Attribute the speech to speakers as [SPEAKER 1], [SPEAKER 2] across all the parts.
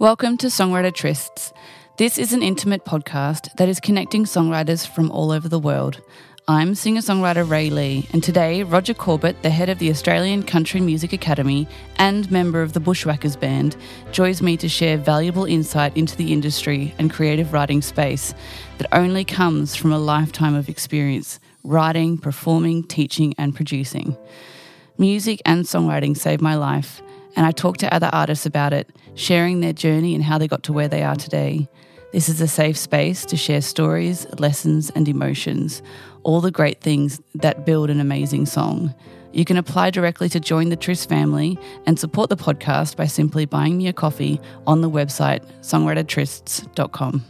[SPEAKER 1] Welcome to Songwriter Trysts. This is an intimate podcast that is connecting songwriters from all over the world. I'm singer-songwriter Ray Lee, and today Roger Corbett, the head of the Australian Country Music Academy and member of the Bushwhackers Band, joins me to share valuable insight into the industry and creative writing space that only comes from a lifetime of experience writing, performing, teaching and producing. Music and songwriting saved my life, and I talk to other artists about it, sharing their journey and how they got to where they are today. This is a safe space to share stories, lessons and emotions, all the great things that build an amazing song. You can apply directly to join the Tryst family and support the podcast by simply buying me a coffee on the website songwritertrysts.com.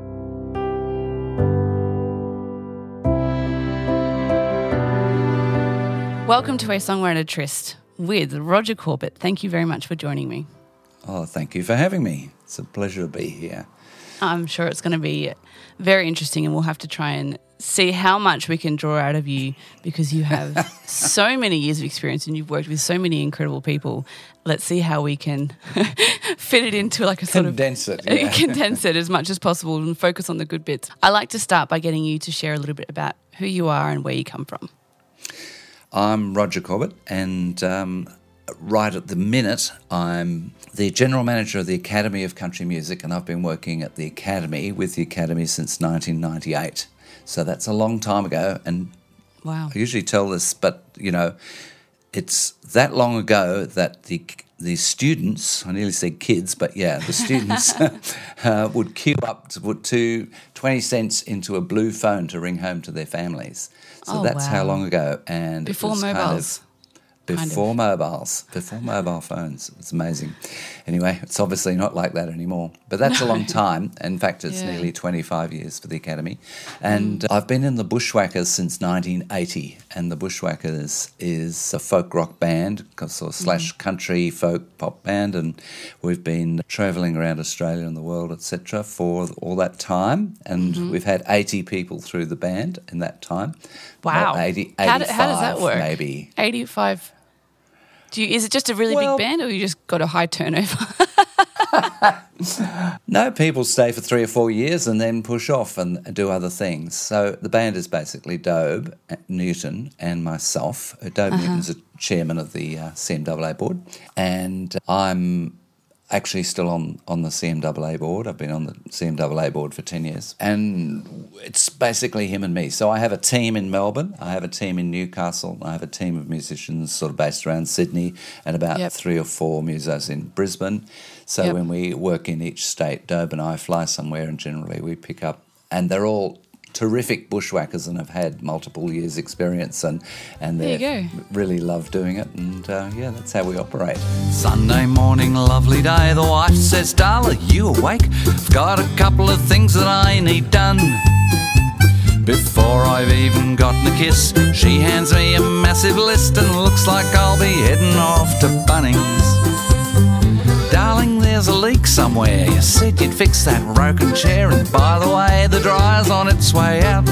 [SPEAKER 1] Welcome to A Songwriter Tryst with Roger Corbett. Thank you very much for joining me.
[SPEAKER 2] Oh, thank you for having me. It's a pleasure to be here.
[SPEAKER 1] I'm sure it's going to be very interesting, and we'll have to try and see how much we can draw out of you because you have so many years of experience and you've worked with so many incredible people. Let's see how we can fit it into like a sort
[SPEAKER 2] condense
[SPEAKER 1] of... Condense it as much as possible and focus on the good bits. I like to start by getting you to share a little bit about who you are and where you come from.
[SPEAKER 2] I'm Roger Corbett, and right at the minute I'm the General Manager of the Academy of Country Music, and I've been working at the Academy with the Academy since 1998. So that's a long time ago, and
[SPEAKER 1] wow.
[SPEAKER 2] I usually tell this, but, you know, it's that long ago that the students, I nearly said kids, but yeah, the students would queue up to put 20 cents into a blue phone to ring home to their families. So that's how long ago. And
[SPEAKER 1] before mobiles.
[SPEAKER 2] Before mobile phones. It's amazing. Anyway, it's obviously not like that anymore. But that's a long time. In fact, it's nearly 25 years for the Academy. And I've been in the Bushwhackers since 1980. And the Bushwhackers is a folk rock band slash country folk pop band. And we've been travelling around Australia and the world, etc., for all that time. And we've had 80 people through the band in that time.
[SPEAKER 1] Wow.
[SPEAKER 2] 85
[SPEAKER 1] how does that work?
[SPEAKER 2] Maybe.
[SPEAKER 1] 85. Is it just a really big band, or you just got a high turnover?
[SPEAKER 2] No, people stay for 3 or 4 years and then push off and do other things. So the band is basically Dobe Newton and myself. Dobe Newton's the chairman of the CMAA board, and I'm actually still on the CMAA board. I've been on the CMAA board for 10 years. And it's basically him and me. So I have a team in Melbourne, I have a team in Newcastle, I have a team of musicians sort of based around Sydney, and about 3 or 4 musos in Brisbane. So when we work in each state, Dobe and I fly somewhere, and generally we pick up, and they're all terrific bushwhackers and have had multiple years experience, and they really love doing it, and that's how we operate.
[SPEAKER 3] Sunday morning, lovely day, the wife says, "Darling, you awake? I've got a couple of things that I need done." Before I've even gotten a kiss, she hands me a massive list, and looks like I'll be heading off to Bunnings. "Darling, there's a leak somewhere. You said you'd fix that broken chair, and by the way, the dryer's on its way out.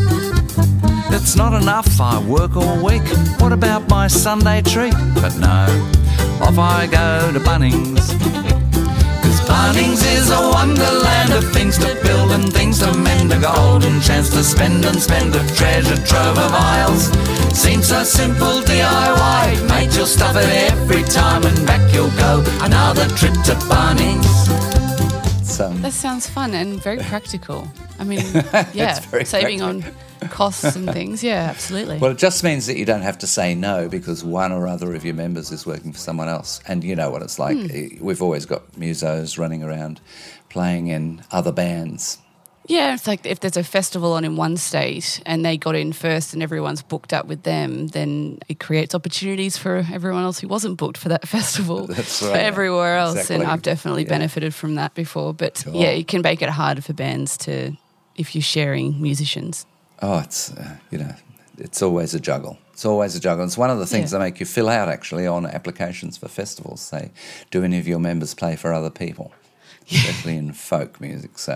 [SPEAKER 3] It's not enough, I work all week. What about my Sunday treat?" But no, off I go to Bunnings. 'Cause Bunnings is a wonderland of things to build and things to mend, a golden chance to spend and spend a treasure trove of aisles. Seems so simple, DIY, mate, you'll stuff it every time, and back you'll go, another trip to Bunnings.
[SPEAKER 1] That sounds fun and very practical. I mean, saving
[SPEAKER 2] practical.
[SPEAKER 1] on costs and things. Yeah, absolutely.
[SPEAKER 2] Well, it just means that you don't have to say no because one or other of your members is working for someone else. And you know what it's like. We've always got musos running around playing in other bands.
[SPEAKER 1] Yeah, it's like if there's a festival on in one state and they got in first and everyone's booked up with them, then it creates opportunities for everyone else who wasn't booked for that festival.
[SPEAKER 2] That's right.
[SPEAKER 1] For everywhere else.
[SPEAKER 2] Exactly.
[SPEAKER 1] And I've definitely benefited from that before. But it can make it harder for bands if you're sharing musicians.
[SPEAKER 2] Oh, it's, it's always a juggle. It's always a juggle. It's one of the things they make you fill out, actually, on applications for festivals. Say, do any of your members play for other people? Especially in folk music. So,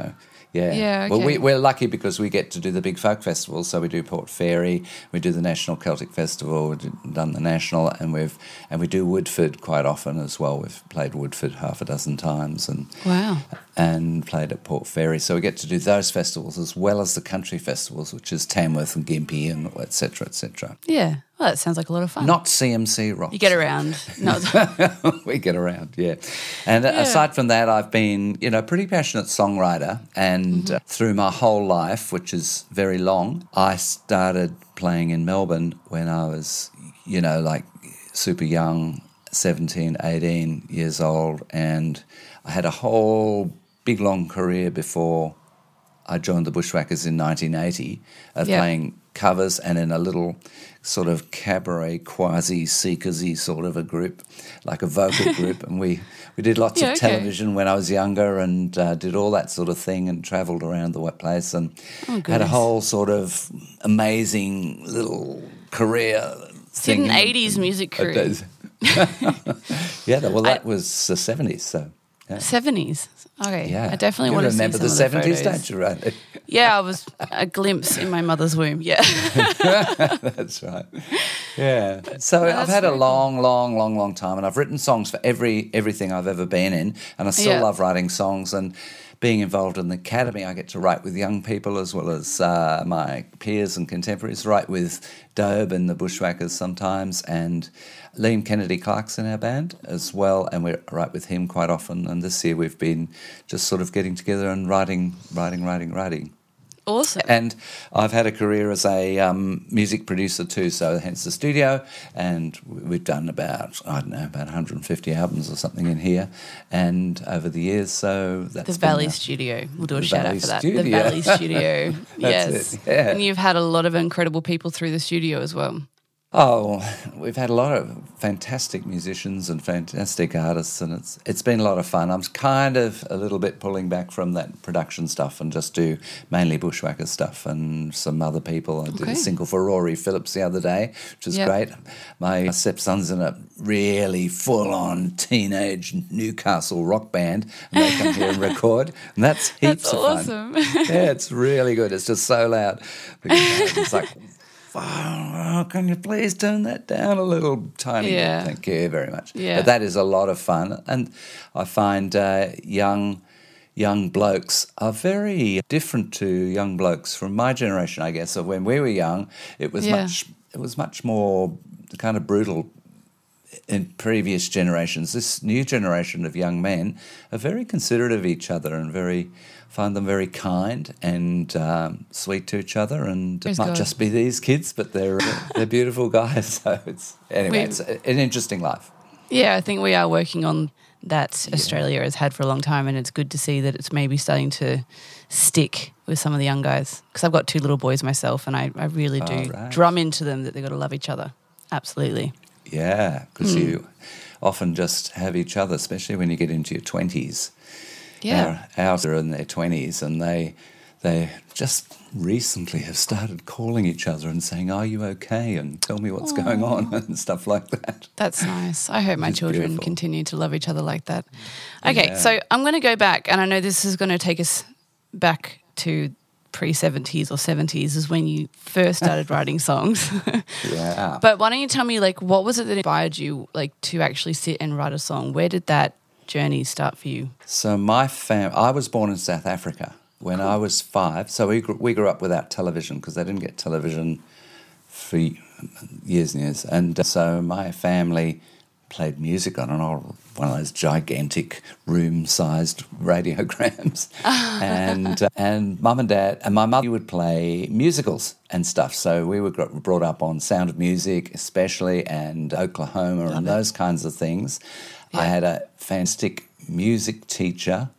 [SPEAKER 2] Yeah.
[SPEAKER 1] Yeah,
[SPEAKER 2] Well,
[SPEAKER 1] okay.
[SPEAKER 2] we're lucky because we get to do the big folk festivals. So we do Port Fairy, we do the National Celtic Festival, we've done the National, and we do Woodford quite often as well. We've played Woodford half a dozen times and played at Port Fairy. So we get to do those festivals as well as the country festivals, which is Tamworth and Gympie and et cetera, et cetera.
[SPEAKER 1] Yeah. Well, that sounds like a lot of fun.
[SPEAKER 2] Not CMC Rocks.
[SPEAKER 1] You get around. Not
[SPEAKER 2] We get around, yeah. And aside from that, I've been, pretty passionate songwriter. And through my whole life, which is very long, I started playing in Melbourne when I was, like super young, 17, 18 years old. And I had a whole big, long career before I joined the Bushwhackers in 1980 of playing covers and in a little sort of cabaret quasi-seekersy sort of a group, like a vocal group. And we did lots of television when I was younger and did all that sort of thing and travelled around the place and had a whole sort of amazing little career.
[SPEAKER 1] Did an 80s music career.
[SPEAKER 2] That was the 70s, so... Yeah.
[SPEAKER 1] 70s. Okay.
[SPEAKER 2] Yeah.
[SPEAKER 1] I definitely
[SPEAKER 2] you
[SPEAKER 1] want to
[SPEAKER 2] remember
[SPEAKER 1] see
[SPEAKER 2] the
[SPEAKER 1] some of
[SPEAKER 2] 70s,
[SPEAKER 1] photos.
[SPEAKER 2] don't you, Riley?
[SPEAKER 1] Yeah, I was a glimpse in my mother's womb. Yeah.
[SPEAKER 2] That's right. Yeah. So I've had a long time, and I've written songs for everything I've ever been in, and I still love writing songs. And being involved in the academy, I get to write with young people as well as my peers and contemporaries. Write with Dobe and the Bushwhackers sometimes, and Liam Kennedy Clark's in our band as well, and we write with him quite often. And this year we've been just sort of getting together and writing.
[SPEAKER 1] Awesome.
[SPEAKER 2] And I've had a career as a music producer too, so hence the studio, and we've done about 150 albums or something in here, and over the years, so that's
[SPEAKER 1] the Valley Studio. We'll do a shout out for that.
[SPEAKER 2] Studio.
[SPEAKER 1] The Valley Studio. Yes.
[SPEAKER 2] It, yeah.
[SPEAKER 1] And you've had a lot of incredible people through the studio as well.
[SPEAKER 2] Oh, we've had a lot of fantastic musicians and fantastic artists, and it's been a lot of fun. I'm kind of a little bit pulling back from that production stuff and just do mainly Bushwhacker stuff and some other people. I did a single for Rory Phillips the other day, which is great. My stepson's in a really full-on teenage Newcastle rock band, and they come here and record, and that's heaps of
[SPEAKER 1] awesome.
[SPEAKER 2] fun. Yeah, it's really good. It's just so loud. It's like... Oh, can you please turn that down a little tiny bit? Thank you very much.
[SPEAKER 1] Yeah.
[SPEAKER 2] But that is a lot of fun. And I find young blokes are very different to young blokes from my generation, I guess. So when we were young, it was much more kind of brutal in previous generations. This new generation of young men are very considerate of each other and find them very kind and sweet to each other, and it might just be these kids, but they're beautiful guys. So it's an interesting life.
[SPEAKER 1] Yeah, I think we are working on that. Australia has had for a long time, and it's good to see that it's maybe starting to stick with some of the young guys, because I've got 2 little boys myself, and I really do drum into them that they've got to love each other. Absolutely.
[SPEAKER 2] Yeah, because you often just have each other, especially when you get into your 20s.
[SPEAKER 1] Yeah.
[SPEAKER 2] Ours are in their 20s, and they just recently have started calling each other and saying, "Are you okay?" and "Tell me what's going on," and stuff like that.
[SPEAKER 1] That's nice. I hope my children
[SPEAKER 2] beautiful.
[SPEAKER 1] continue to love each other like that. Okay, so I'm going to go back, and I know this is going to take us back to pre-70s or 70s is when you first started writing songs.
[SPEAKER 2] Yeah.
[SPEAKER 1] But why don't you tell me, what was it that inspired you, to actually sit and write a song? Where did that journey start for you?
[SPEAKER 2] So I was born in South Africa when I was 5. So we grew up without television because they didn't get television for years and years. And so my family played music on one of those gigantic room-sized radiograms. And Mum and Dad and my mother would play musicals and stuff. So we were brought up on Sound of Music especially, and Oklahoma and those kinds of things. Yeah. I had a fantastic music teacher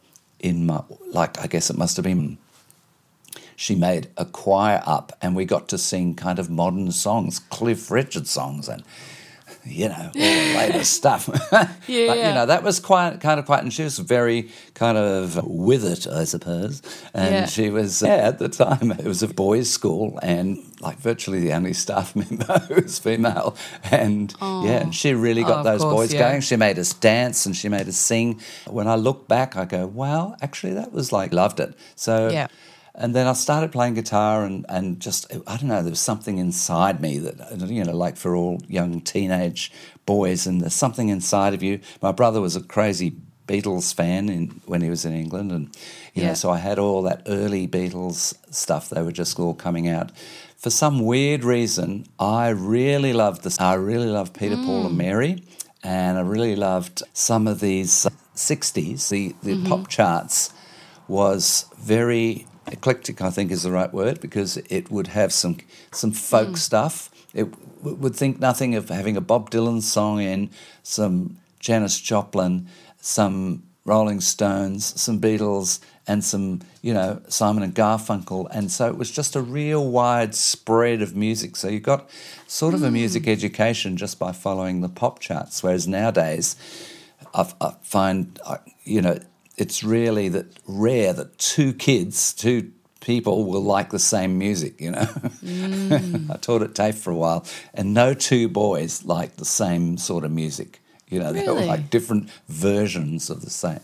[SPEAKER 2] I guess it must have been, she made a choir up and we got to sing kind of modern songs, Cliff Richard songs and all the latest stuff. But, that was quite, and she was very kind of with it, I suppose. And she was, at the time, it was a boys' school and like virtually the only staff member who was female. And, and she really got those boys going. She made us dance and she made us sing. When I look back, I go, wow, actually that was like, loved it. So... And then I started playing guitar and just, I don't know, there was something inside me that, like for all young teenage boys, and there's something inside of you. My brother was a crazy Beatles fan when he was in England, and, you know, so I had all that early Beatles stuff. They were just all coming out. For some weird reason, I really loved Peter, Paul and Mary, and I really loved some of these 60s, the pop charts was very... eclectic, I think, is the right word, because it would have some folk stuff. It would think nothing of having a Bob Dylan song in, some Janis Joplin, some Rolling Stones, some Beatles, and some, Simon and Garfunkel. And so it was just a real wide spread of music. So you got sort of a music education just by following the pop charts, whereas nowadays I find, it's really rare that two people will like the same music, I taught at TAFE for a while, and no two boys liked the same sort of music. Really? They were like different versions of the same.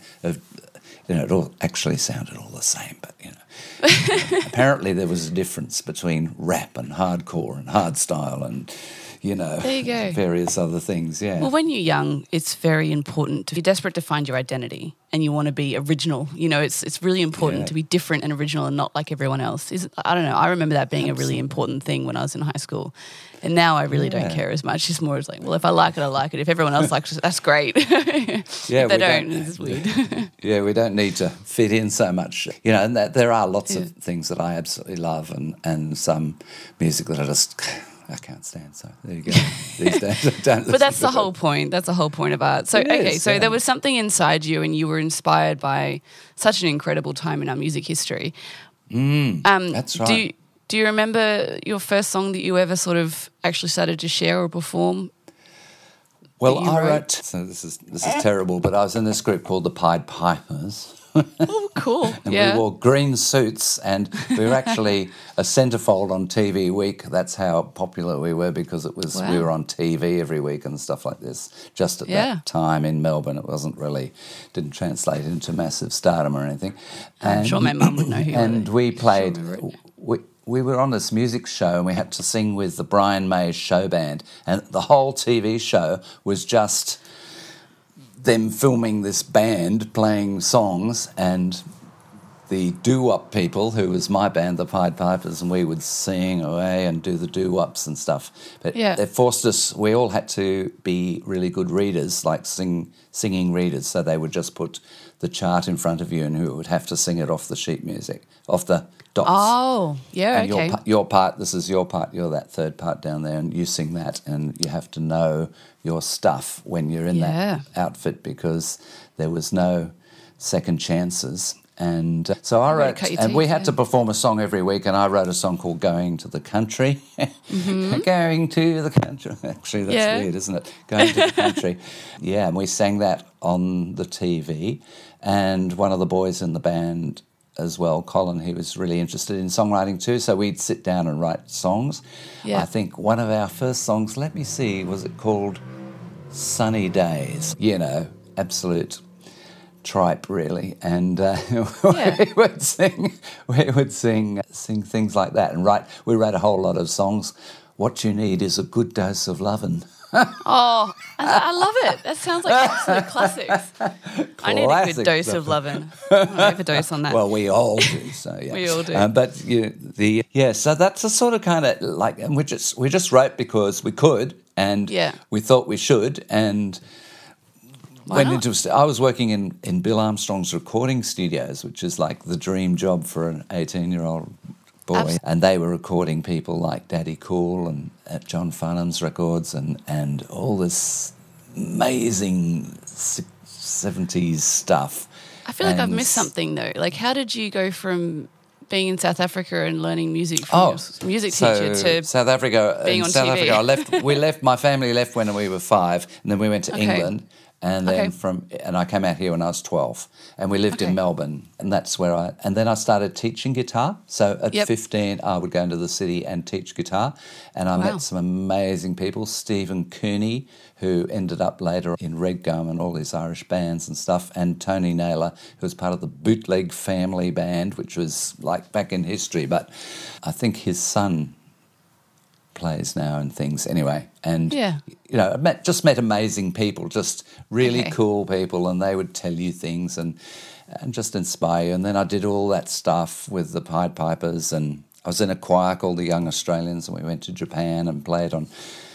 [SPEAKER 2] It all actually sounded all the same, but, apparently there was a difference between rap and hardcore and hardstyle and...
[SPEAKER 1] there you go.
[SPEAKER 2] Various other things,
[SPEAKER 1] Well, when you're young, it's very important. You're desperate to find your identity and you want to be original. It's really important to be different and original and not like everyone else. I don't know. I remember that being a really important thing when I was in high school. And now I really don't care as much. It's more like, well, if I like it, I like it. If everyone else likes it, that's great. If they don't, it's weird.
[SPEAKER 2] We don't need to fit in so much. And there are lots of things that I absolutely love and some music that I can't stand, so there you go. These days I don't.
[SPEAKER 1] But that's the whole point. That's the whole point of art. So, there was something inside you and you were inspired by such an incredible time in our music history.
[SPEAKER 2] That's right.
[SPEAKER 1] Do you remember your first song that you ever sort of actually started to share or perform?
[SPEAKER 2] Well, I wrote... So this is terrible, but I was in this group called the Pied Pipers.
[SPEAKER 1] Oh, cool.
[SPEAKER 2] And we wore green suits, and we were actually a centrefold on TV Week. That's how popular we were, because it was we were on TV every week and stuff like this. Just at that time in Melbourne, it didn't translate into massive stardom or anything.
[SPEAKER 1] I'm sure my mum would know who you were.
[SPEAKER 2] And we played... We were on this music show and we had to sing with the Brian May show band, and the whole TV show was just them filming this band playing songs, and the doo-wop people, who was my band, the Pied Pipers, and we would sing away and do the doo-wops and stuff. But they forced us, we all had to be really good readers, like singing readers, so they would just put the chart in front of you and you would have to sing it off the sheet music, off the dots.
[SPEAKER 1] Oh, yeah,
[SPEAKER 2] and
[SPEAKER 1] okay.
[SPEAKER 2] Your part, this is your part, you're that third part down there, and you sing that, and you have to know your stuff when you're in that outfit, because there was no second chances. And so I wrote, and we had to perform a song every week, and I wrote a song called Going to the Country. Going to the country. Actually, that's weird, isn't it? Going to the country. And we sang that on the TV. And one of the boys in the band as well, Colin, he was really interested in songwriting too, so we'd sit down and write songs. I think one of our first songs, let me see, was it called Sunny Days? Absolute tripe, really, and we would sing things like that, and we wrote a whole lot of songs. What you need is a good dose of lovin'.
[SPEAKER 1] Oh, I love it. That sounds like absolute classics. I need a good dose of lovin'. I overdose on that.
[SPEAKER 2] Well, we all do. So yeah,
[SPEAKER 1] we all do.
[SPEAKER 2] But so that's a sort of kind of like, and we just wrote because we could, and we thought we should, and. I was working in Bill Armstrong's recording studios, which is like the dream job for an 18-year-old boy. Absolutely. And they were recording people like Daddy Cool and at John Farnham's records and all this amazing 70s stuff.
[SPEAKER 1] I feel like I've missed something though. Like, how did you go from being in South Africa and learning music from your music teacher to
[SPEAKER 2] South Africa.
[SPEAKER 1] being on
[SPEAKER 2] South
[SPEAKER 1] TV?
[SPEAKER 2] Africa, my family left when we were 5, and then we went to
[SPEAKER 1] Okay.
[SPEAKER 2] England, and then I came out here when I was 12, and we lived in Melbourne, and that's where and then I started teaching guitar. So at 15, I would go into the city and teach guitar, and I met some amazing people. Stephen Cooney, who ended up later in Red Gum and all these Irish bands and stuff, and Tony Naylor, who was part of the Bootleg Family Band, which was like back in history, but I think his son plays now and things anyway. And, I met amazing people, just really cool people, and they would tell you things and just inspire you. And then I did all that stuff with the Pied Pipers, and I was in a choir called the Young Australians, and we went to Japan and played on,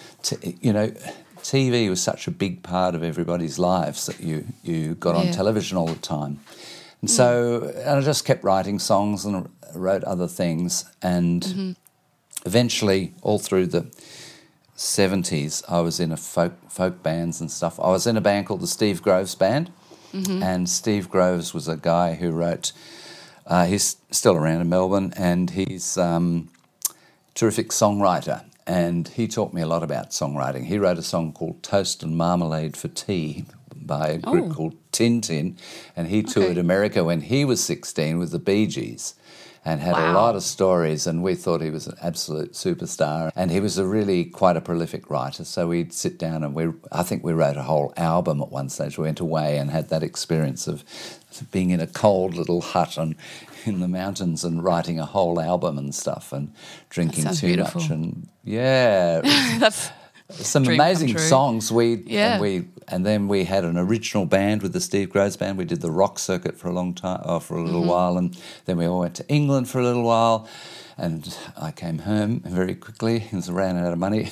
[SPEAKER 2] TV was such a big part of everybody's lives that you got on television all the time. And so I just kept writing songs and wrote other things, and eventually, all through the 70s, I was in a folk bands and stuff. I was in a band called the Steve Groves Band, and Steve Groves was a guy who wrote, he's still around in Melbourne, and he's a terrific songwriter, and he taught me a lot about songwriting. He wrote a song called Toast and Marmalade for Tea by a group called Tin Tin, and he toured America when he was 16 with the Bee Gees, and had a lot of stories, and we thought he was an absolute superstar. And he was quite a prolific writer, so we'd sit down and I think we wrote a whole album at one stage. We went away and had that experience of being in a cold little hut in the mountains and writing a whole album and stuff, and drinking too
[SPEAKER 1] beautiful.
[SPEAKER 2] much. And
[SPEAKER 1] That's
[SPEAKER 2] some
[SPEAKER 1] dream
[SPEAKER 2] amazing
[SPEAKER 1] come true.
[SPEAKER 2] songs. And then we had an original band with the Steve Groves Band. We did the rock circuit for a long time, for a little while, and then we all went to England for a little while. And I came home very quickly because I ran out of money.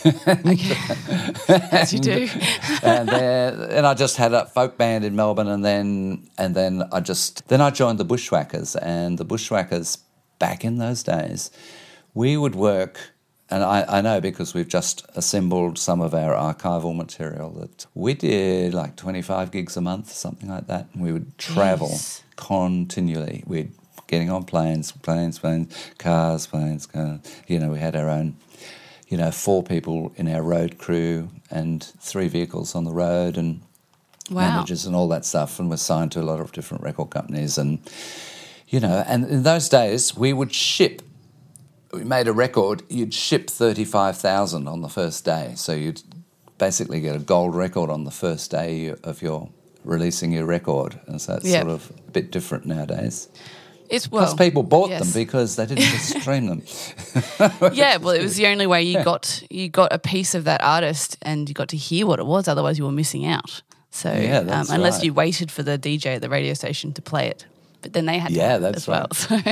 [SPEAKER 1] As you do.
[SPEAKER 2] and I just had a folk band in Melbourne, and then I joined the Bushwhackers. And the Bushwhackers, back in those days, we would work. And I know because we've just assembled some of our archival material that we did like 25 gigs a month, something like that. And we would travel continually. We'd getting on planes, cars. We had our own, 4 people in our road crew and 3 vehicles on the road and managers and all that stuff. And we're signed to a lot of different record companies. And, and in those days we would ship. We made a record, you'd ship 35,000 on the first day. So you'd basically get a gold record on the first day of your releasing your record. And so it's sort of a bit different nowadays. Plus people bought them because they didn't just stream them.
[SPEAKER 1] It was the only way you got a piece of that artist and you got to hear what it was, otherwise you were missing out. So unless you waited for the DJ at the radio station to play it. But then they had to have it as well. So.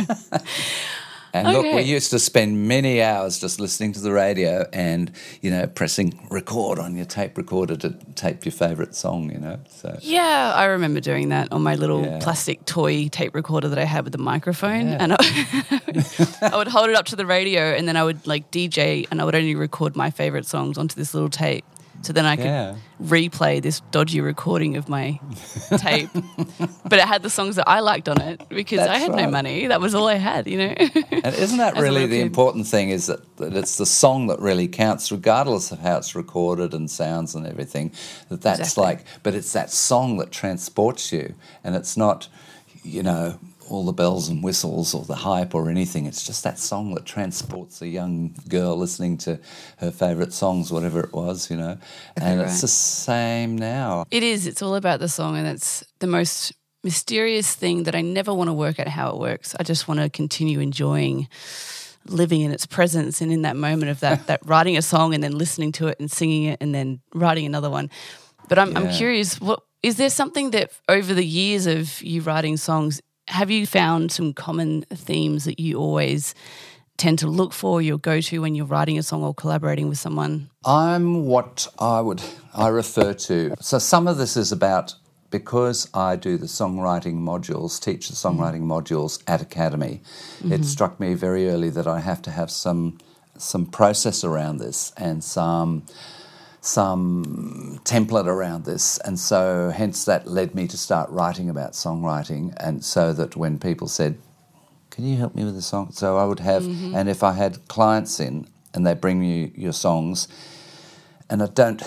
[SPEAKER 2] And look, we used to spend many hours just listening to the radio and, pressing record on your tape recorder to tape your favourite song, So
[SPEAKER 1] yeah, I remember doing that on my little plastic toy tape recorder that I had with the microphone. And I would hold it up to the radio and then I would DJ and I would only record my favourite songs onto this little tape. So then I could replay this dodgy recording of my tape. But it had the songs that I liked on it because I had no money. That was all I had,
[SPEAKER 2] And isn't that really the important thing is that it's the song that really counts regardless of how it's recorded and sounds and everything. That's exactly. But it's that song that transports you and it's not, all the bells and whistles or the hype or anything. It's just that song that transports a young girl listening to her favourite songs, whatever it was, And it's the same now.
[SPEAKER 1] It is. It's all about the song, and it's the most mysterious thing that I never want to work out how it works. I just want to continue enjoying living in its presence and in that moment of that writing a song and then listening to it and singing it and then writing another one. But I'm curious, is there something that over the years of you writing songs, have you found some common themes that you always tend to look for, your go-to when you're writing a song or collaborating with someone?
[SPEAKER 2] I'm what I refer to. So some of this is about, because I do the songwriting modules, teach the songwriting modules at Academy, it struck me very early that I have to have some process around this and some template around this, and so hence that led me to start writing about songwriting, and so that when people said, can you help me with the song? So I would have, and if I had clients in and they bring you your songs, and I didn't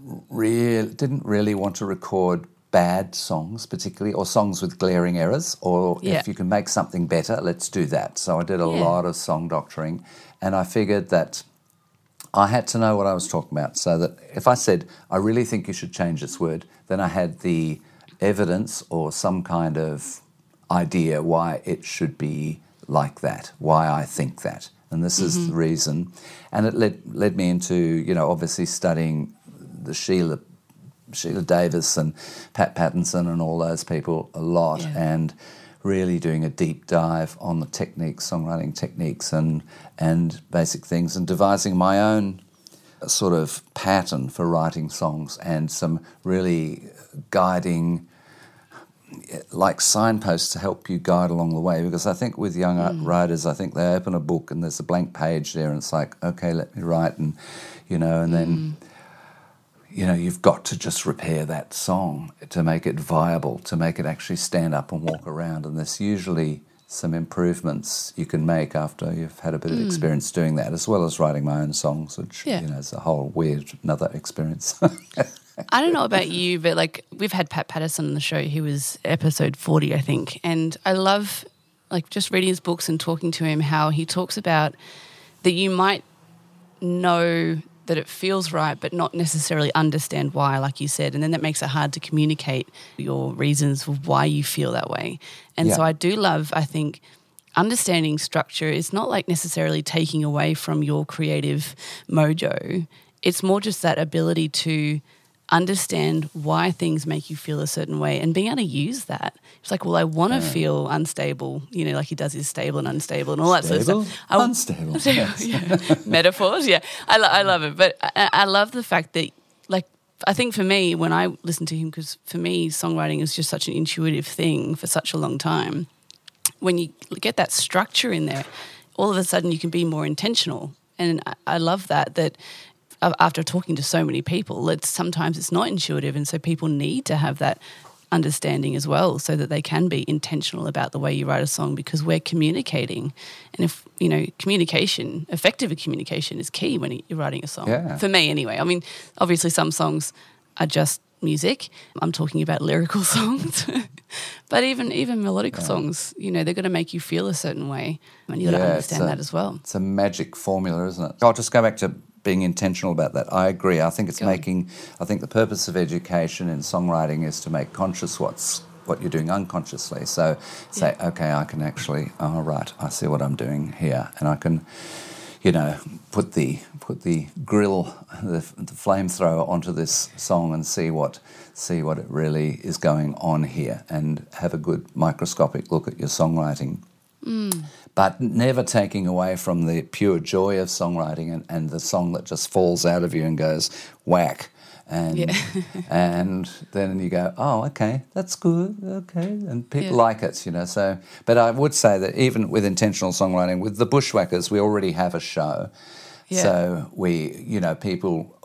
[SPEAKER 2] really want to record bad songs particularly, or songs with glaring errors, or if you can make something better, let's do that. So I did a lot of song doctoring, and I figured that I had to know what I was talking about, so that if I said, I really think you should change this word, then I had the evidence or some kind of idea why it should be like that, why I think that. And this is the reason. And it led me into, obviously studying the Sheila Davis and Pat Pattinson and all those people a lot, and really doing a deep dive on the techniques, songwriting techniques and basic things, and devising my own sort of pattern for writing songs, and some really guiding, like signposts to help you guide along the way. Because I think with young writers, I think they open a book and there's a blank page there, and it's like, okay, let me write, and then you've got to just repair that song to make it viable, to make it actually stand up and walk around. And there's usually some improvements you can make after you've had a bit of experience doing that, as well as writing my own songs, which, is a whole another experience.
[SPEAKER 1] I don't know about you, but like we've had Pat Patterson on the show. He was episode 40, I think. And I love like just reading his books and talking to him, how he talks about that you might know that it feels right but not necessarily understand why, like you said, and then that makes it hard to communicate your reasons for why you feel that way. And so I do love, I think, understanding structure is not like necessarily taking away from your creative mojo. It's more just that ability to understand why things make you feel a certain way and being able to use that. It's like, well, I want to feel unstable, like he does his stable and unstable and all that sort of stuff.
[SPEAKER 2] Unstable.
[SPEAKER 1] Yes. Metaphors, I love it. But I love the fact that, like, I think for me, when I listen to him, because for me, songwriting is just such an intuitive thing for such a long time, when you get that structure in there, all of a sudden you can be more intentional. And I love that after talking to so many people, sometimes it's not intuitive, and so people need to have that understanding as well, so that they can be intentional about the way you write a song, because we're communicating. And if, effective communication is key when you're writing a song.
[SPEAKER 2] Yeah.
[SPEAKER 1] For me anyway. I mean, obviously some songs are just music. I'm talking about lyrical songs. But even melodic songs, they're going to make you feel a certain way, and you've got to understand that as well.
[SPEAKER 2] It's a magic formula, isn't it? I'll just go back to being intentional about that. I agree. I think I think the purpose of education in songwriting is to make conscious what you're doing unconsciously. So say, okay, I can actually, right, I see what I'm doing here, and I can, put the grill, the flamethrower onto this song and see what it really is going on here, and have a good microscopic look at your songwriting. But never taking away from the pure joy of songwriting and the song that just falls out of you and goes whack. And and then you go, oh, okay, that's good, okay. And people like it, So, but I would say that even with intentional songwriting, with the Bushwhackers, we already have a show. Yeah. So we, people,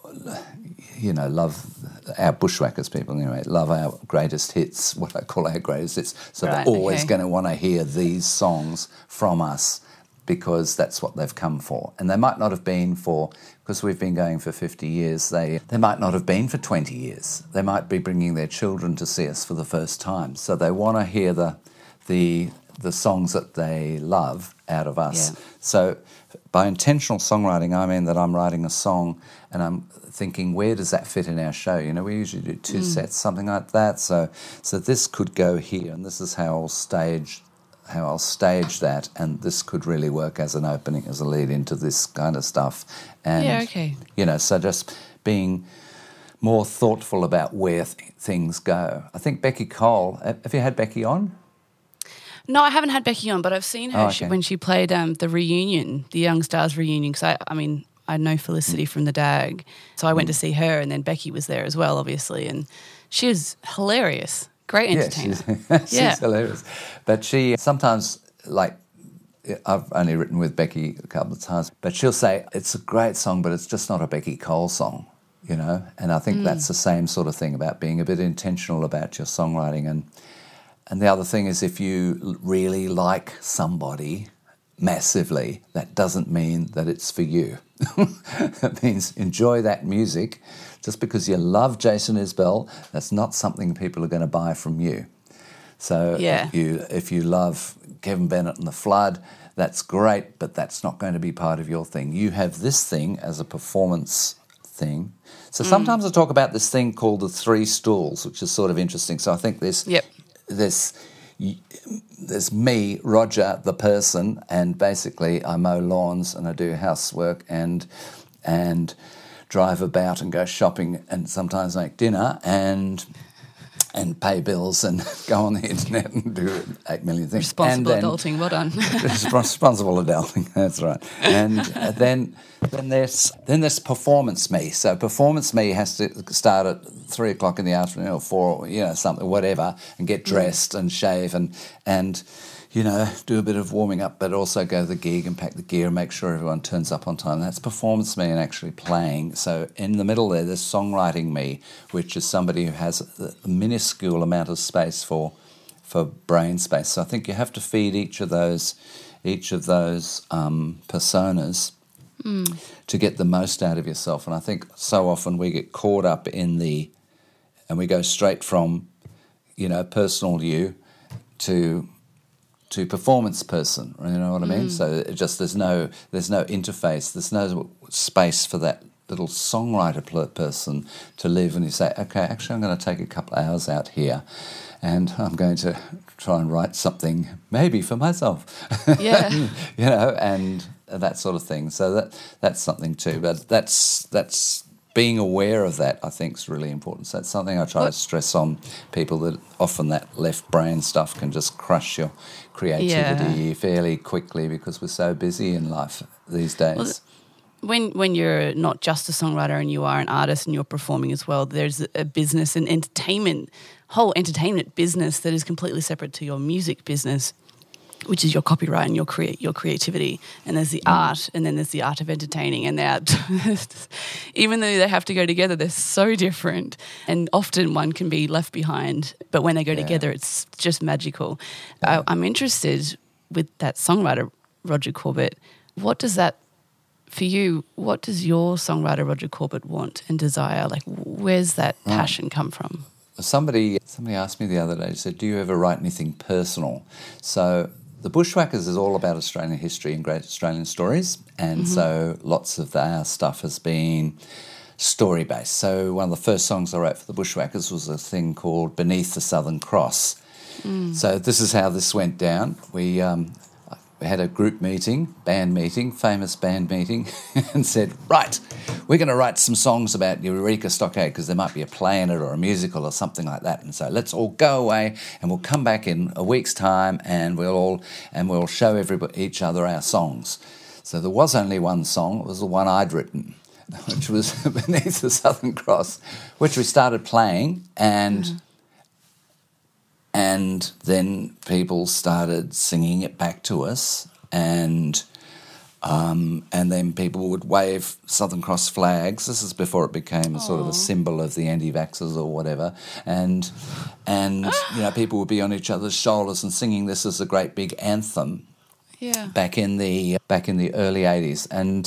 [SPEAKER 2] love our Bushwhackers people anyway, love our greatest hits, what I call our greatest hits. So they're always going to want to hear these songs from us, because that's what they've come for. And they might not have been because we've been going for 50 years, they might not have been for 20 years. They might be bringing their children to see us for the first time. So they want to hear the songs that they love out of us. Yeah. So by intentional songwriting, I mean that I'm writing a song and I'm thinking, where does that fit in our show? We usually do 2 sets, something like that. So this could go here, and this is how I'll stage that, and this could really work as an opening, as a lead into this kind of stuff. And, so just being more thoughtful about where things go. I think Becky Cole, have you had Becky on?
[SPEAKER 1] No, I haven't had Becky on, but I've seen her when she played the reunion, the Young Stars reunion, because I know Felicity from the DAG, so I went to see her, and then Becky was there as well, obviously, and she was hilarious. Great entertainer.
[SPEAKER 2] She's hilarious. But she sometimes, I've only written with Becky a couple of times, but she'll say, it's a great song, but it's just not a Becky Cole song, And I think that's the same sort of thing about being a bit intentional about your songwriting. the other thing is, if you really like somebody massively, that doesn't mean that it's for you. It means enjoy that music. Just because you love Jason Isbell, that's not something people are going to buy from you. So if you love Kevin Bennett and The Flood, that's great, but that's not going to be part of your thing. You have this thing as a performance thing. So sometimes I talk about this thing called the three stools, which is sort of interesting. So I think there's me, Roger, the person, and basically I mow lawns and I do housework and drive about and go shopping and sometimes make dinner and pay bills and go on the internet and do 8 million things.
[SPEAKER 1] Responsible adulting, well done.
[SPEAKER 2] Responsible adulting, that's right. And then there's performance me. So performance me has to start at 3 o'clock in the afternoon or 4, something, whatever, and get dressed and shave and do a bit of warming up, but also go to the gig and pack the gear and make sure everyone turns up on time. That's performance me and actually there's in the middle there's songwriting me, which is somebody who has a minuscule amount of space for brain space. So I think you have to feed each of those personas to get the most out of yourself. And I think so often we get caught up and we go straight from, personal you to performance person, you know what I mean? So it just there's no interface, there's no space for that little songwriter person to live. And you say, okay, actually I'm going to take a couple of hours out here and I'm going to try and write something maybe for myself.
[SPEAKER 1] Yeah.
[SPEAKER 2] And that sort of thing. So that's something too. But that's being aware of that, I think, is really important. So that's something I try to stress on people, that often that left brain stuff can just crush your creativity fairly quickly because we're so busy in life these days.
[SPEAKER 1] Well, when you're not just a songwriter and you are an artist and you're performing as well, there's a business and whole entertainment business that is completely separate to your music business, which is your copyright and your creativity. And there's the art, and then there's the art of entertaining. And even though they have to go together, they're so different. And often one can be left behind, but when they go together, it's just magical. I'm interested with that songwriter, Roger Corbett. What does that, for you, what does your songwriter, Roger Corbett, want and desire? Like, where's that passion come from?
[SPEAKER 2] Somebody asked me the other day, said, do you ever write anything personal? So the Bushwhackers is all about Australian history and great Australian stories, and so lots of our stuff has been story-based. So one of the first songs I wrote for the Bushwhackers was a thing called Beneath the Southern Cross. So this is how this went down. We had a group meeting, famous band meeting, and said, right, we're going to write some songs about Eureka Stockade because there might be a play in it or a musical or something like that. And so let's all go away and we'll come back in a week's time and we'll show each other our songs. So there was only one song. It was the one I'd written, which was Beneath the Southern Cross, which we started playing and then people started singing it back to us, and then people would wave Southern Cross flags. This is before it became a sort of a symbol of the anti-vaxxers or whatever. And people would be on each other's shoulders and singing this as a great big anthem.
[SPEAKER 1] Yeah.
[SPEAKER 2] Back in the early 80s,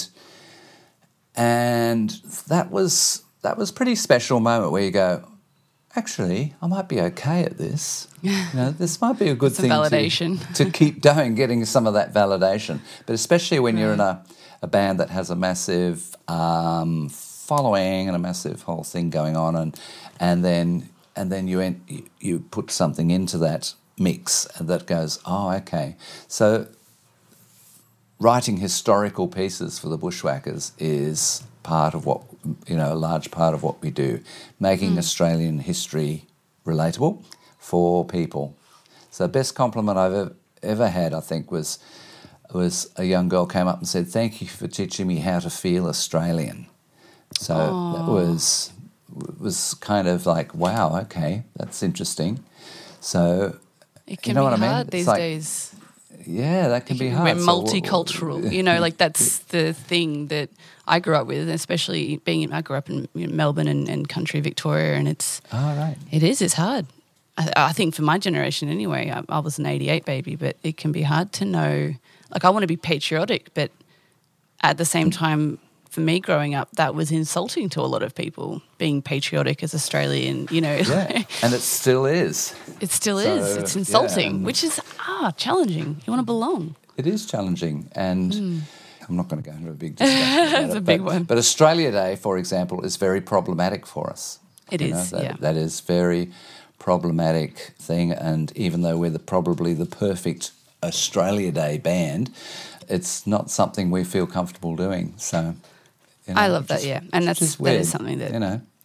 [SPEAKER 2] and that was a pretty special moment where you go, actually, I might be okay at this. This might be a good thing to keep doing, getting some of that validation. But especially when you're in a band that has a massive following and a massive whole thing going on, and then you put something into that mix that goes, oh, okay. So writing historical pieces for the Bushwhackers is part of what, a large part of what we do, making Australian history relatable for people. So the best compliment I've ever had, I think, was a young girl came up and said, thank you for teaching me how to feel Australian. So that was kind of like, wow, okay, that's interesting. So
[SPEAKER 1] it can be hard these days.
[SPEAKER 2] Yeah, that can be hard.
[SPEAKER 1] We're multicultural, that's the thing that I grew up with, especially I grew up in Melbourne and country Victoria, and it's...
[SPEAKER 2] Oh, right.
[SPEAKER 1] It's hard. I think for my generation anyway, I was an 88 baby, but it can be hard to know. Like, I want to be patriotic, but at the same time, for me growing up, that was insulting to a lot of people, being patriotic as Australian, you know.
[SPEAKER 2] Yeah, and it still is.
[SPEAKER 1] It still is. It's insulting, which is challenging. You want to belong.
[SPEAKER 2] It is challenging, and I'm not going to go into a big discussion about
[SPEAKER 1] It's
[SPEAKER 2] it,
[SPEAKER 1] a big one.
[SPEAKER 2] But Australia Day, for example, is very problematic for us.
[SPEAKER 1] It is,
[SPEAKER 2] That is very problematic thing, and even though we're probably the perfect Australia Day band, it's not something we feel comfortable doing. So, you know,
[SPEAKER 1] I love that, and that is something that,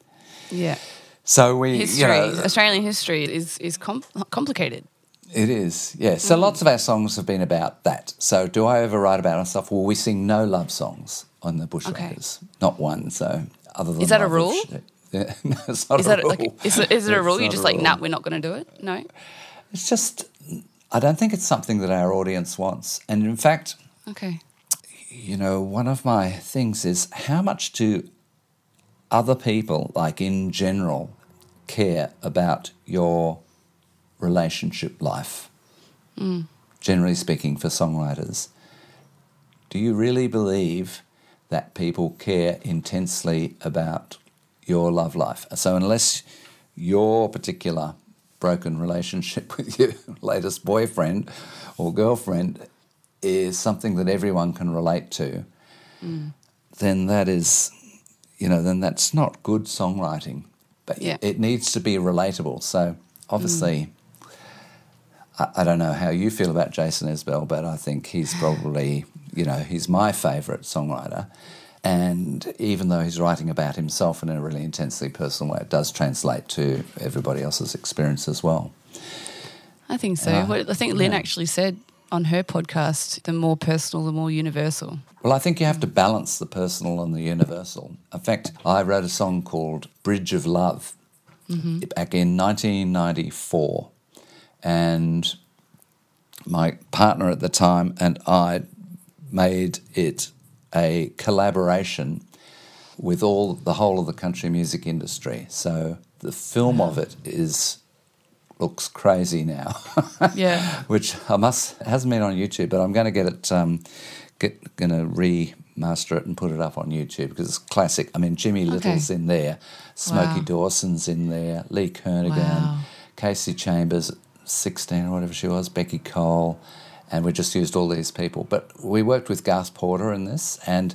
[SPEAKER 1] So Australian history is complicated.
[SPEAKER 2] It is, yeah. So lots of our songs have been about that. So do I ever write about ourselves? Well, we sing no love songs on the Bushwhackers, not one. So other than
[SPEAKER 1] is that a rule?
[SPEAKER 2] Yeah, no, it's not
[SPEAKER 1] is
[SPEAKER 2] a
[SPEAKER 1] that
[SPEAKER 2] rule.
[SPEAKER 1] Is it a rule? You're just like, nah, we're not going to do it? No?
[SPEAKER 2] It's just, I don't think it's something that our audience wants. And in fact, you know, one of my things is how much do other people, like in general, care about your relationship life? Generally speaking, for songwriters, do you really believe that people care intensely about your love life? So unless your particular broken relationship with your latest boyfriend or girlfriend is something that everyone can relate to, then that is, you know, then that's not good songwriting. But it needs to be relatable. So obviously, I don't know how you feel about Jason Isbell, but I think he's probably, you know, he's my favourite songwriter. And even though he's writing about himself in a really intensely personal way, it does translate to everybody else's experience as well.
[SPEAKER 1] I think so. I think Lynn actually said on her podcast, the more personal, the more universal.
[SPEAKER 2] Well, I think you have to balance the personal and the universal. In fact, I wrote a song called Bridge of Love back in 1994. And my partner at the time and I made it a collaboration with the whole of the country music industry. So the film of it looks crazy now. Which hasn't been on YouTube, but I'm going to get it, going to remaster it and put it up on YouTube because it's classic. I mean, Jimmy Little's in there, Smokey Dawson's in there, Lee Kernaghan, Casey Chambers, 16 or whatever she was, Becky Cole, and we just used all these people. But we worked with Garth Porter in this, and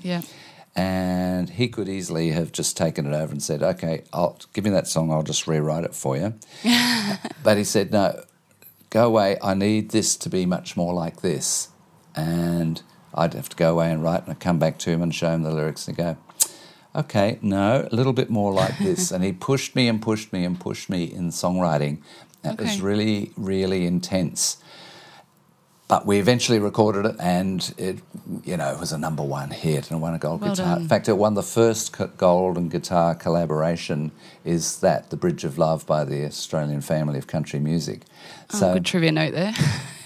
[SPEAKER 2] he could easily have just taken it over and said, okay, give me that song, I'll just rewrite it for you. But he said, no, go away, I need this to be much more like this. And I'd have to go away and write, and I'd come back to him and show him the lyrics and go, okay, no, a little bit more like this. And he pushed me and pushed me and pushed me in songwriting. That was really, really intense. But we eventually recorded it, and it, you know, it was a number one hit and won a gold guitar. In fact, it won the first golden guitar collaboration. Is that The Bridge of Love by the Australian Family of Country Music?
[SPEAKER 1] So, good trivia note there.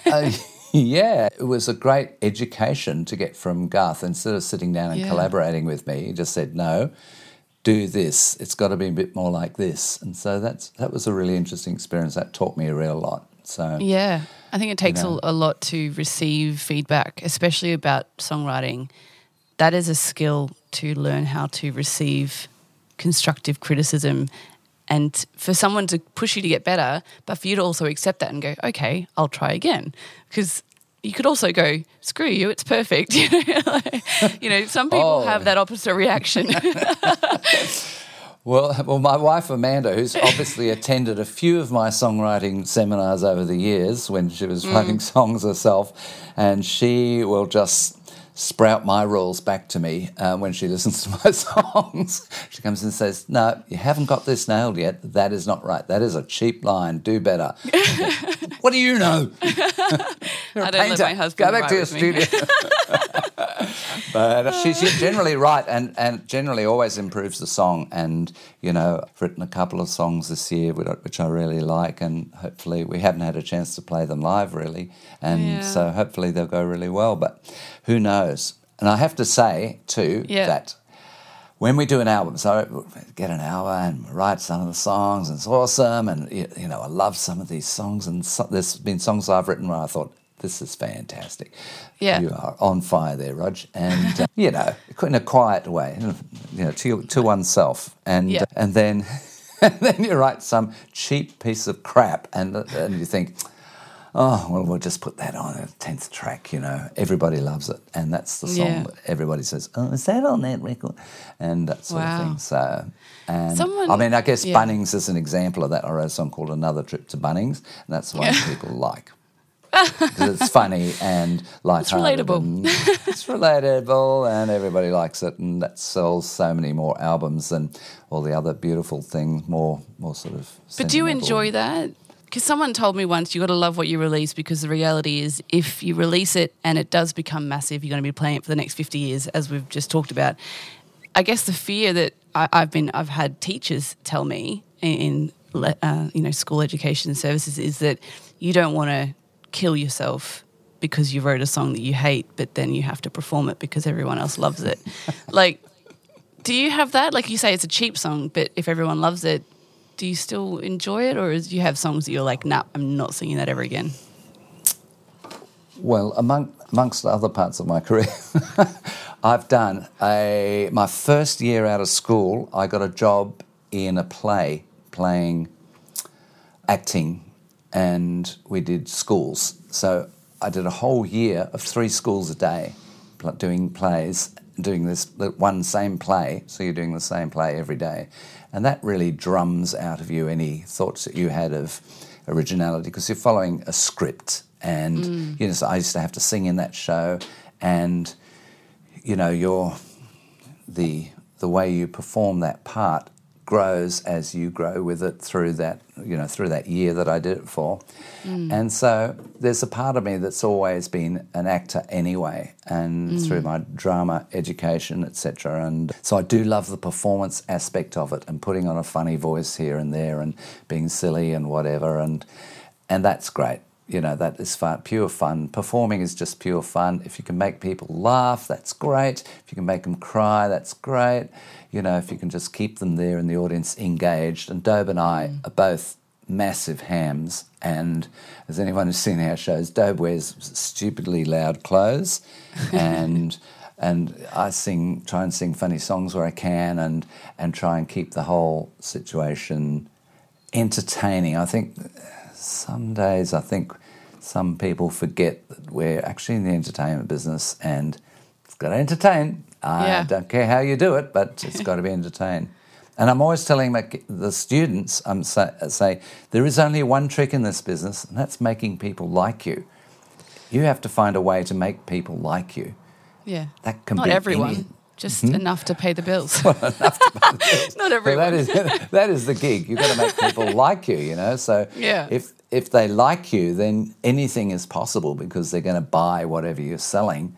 [SPEAKER 2] Yeah, it was a great education to get from Garth. Instead of sitting down and collaborating with me, he just said, no, do this. It's got to be a bit more like this. And so that was a really interesting experience. That taught me a real lot. So
[SPEAKER 1] yeah, I think it takes a lot to receive feedback, especially about songwriting. That is a skill to learn how to receive constructive criticism and for someone to push you to get better, but for you to also accept that and go, okay, I'll try again. Because you could also go, screw you, it's perfect. You know, some people have that opposite reaction.
[SPEAKER 2] Well, my wife Amanda, who's obviously attended a few of my songwriting seminars over the years when she was writing songs herself, and she will just sprout my rules back to me when she listens to my songs. She comes and says, no, you haven't got this nailed yet. That is not right. That is a cheap line. Do better. What do you know?
[SPEAKER 1] I don't let my husband
[SPEAKER 2] go back to your studio. But she's generally right and generally always improves the song. And, you know, I've written a couple of songs this year which I really like, and hopefully we haven't had a chance to play them live really. And so hopefully they'll go really well. But who knows? And I have to say too that when we do an album, so get an hour and write some of the songs, and it's awesome. And, you know, I love some of these songs, and there's been songs I've written where I thought, this is fantastic.
[SPEAKER 1] Yeah.
[SPEAKER 2] You are on fire there, Rog. And, you know, in a quiet way, you know, to oneself. And and then you write some cheap piece of crap, and you think, oh, well, we'll just put that on a 10th track, you know. Everybody loves it. And that's the song that everybody says, oh, is that on that record? And that sort of thing. So, and I guess Bunnings is an example of that. I wrote a song called Another Trip to Bunnings, and that's the one people like. Because it's funny and lighthearted.
[SPEAKER 1] It's relatable.
[SPEAKER 2] And it's relatable, and everybody likes it, and that sells so many more albums than all the other beautiful things, more sort of
[SPEAKER 1] But do you
[SPEAKER 2] sentimental.
[SPEAKER 1] enjoy that? Because someone told me once, you got to love what you release, because the reality is if you release it and it does become massive, you're going to be playing it for the next 50 years, as we've just talked about. I guess the fear that I've had teachers tell me in school education services is that you don't want to kill yourself because you wrote a song that you hate, but then you have to perform it because everyone else loves it. Like, do you have that? Like, you say it's a cheap song, but if everyone loves it, do you still enjoy it, or do you have songs that you're like, nah, I'm not singing that ever again?
[SPEAKER 2] Well, amongst other parts of my career, I've done my first year out of school, I got a job in a play playing acting, and we did schools. So I did a whole year of 3 schools a day doing plays, doing this one same play. So you're doing the same play every day. And that really drums out of you any thoughts that you had of originality, because you're following a script. And, you know, so I used to have to sing in that show, and, you know, the way you perform that part grows as you grow with it through that year that I did it for. And so there's a part of me that's always been an actor anyway, and through my drama education, etc. And so I do love the performance aspect of it, and putting on a funny voice here and there and being silly and whatever, and that's great. You know, that is fun, pure fun. Performing is just pure fun. If you can make people laugh, that's great. If you can make them cry, that's great. You know, if you can just keep them there and the audience engaged. And Dobe and I are both massive hams. And as anyone who's seen our shows, Dobe wears stupidly loud clothes, and I try and sing funny songs where I can, and try and keep the whole situation entertaining. I think some days some people forget that we're actually in the entertainment business, and it's got to entertain. I don't care how you do it, but it's got to be entertained. And I'm always telling the students, say, there is only one trick in this business, and that's making people like you. You have to find a way to make people like you.
[SPEAKER 1] Yeah.
[SPEAKER 2] That can
[SPEAKER 1] Not
[SPEAKER 2] be
[SPEAKER 1] everyone. Just enough to pay the bills.
[SPEAKER 2] Well, enough to pay the bills.
[SPEAKER 1] Not everyone.
[SPEAKER 2] That is the gig. You've got to make people like you, you know. So if they like you, then anything is possible, because they're going to buy whatever you're selling.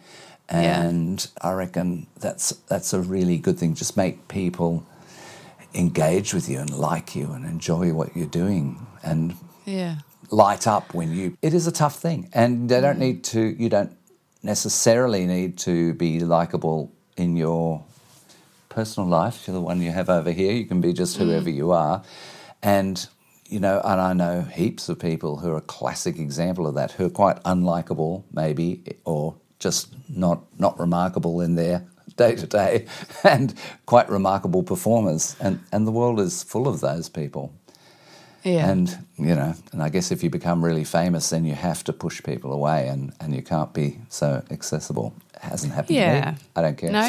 [SPEAKER 2] And I reckon that's a really good thing. Just make people engage with you and like you and enjoy what you're doing, and light up when you... It is a tough thing, and they don't need to... You don't necessarily need to be likeable in your personal life. You're the one you have over here. You can be just whoever you are. And, you know, and I know heaps of people who are a classic example of that, who are quite unlikable maybe, or just not remarkable in their day-to-day, and quite remarkable performers. And the world is full of those people. Yeah. And, you know, and I guess if you become really famous, then you have to push people away, and you can't be so accessible. It hasn't happened to me. I don't care.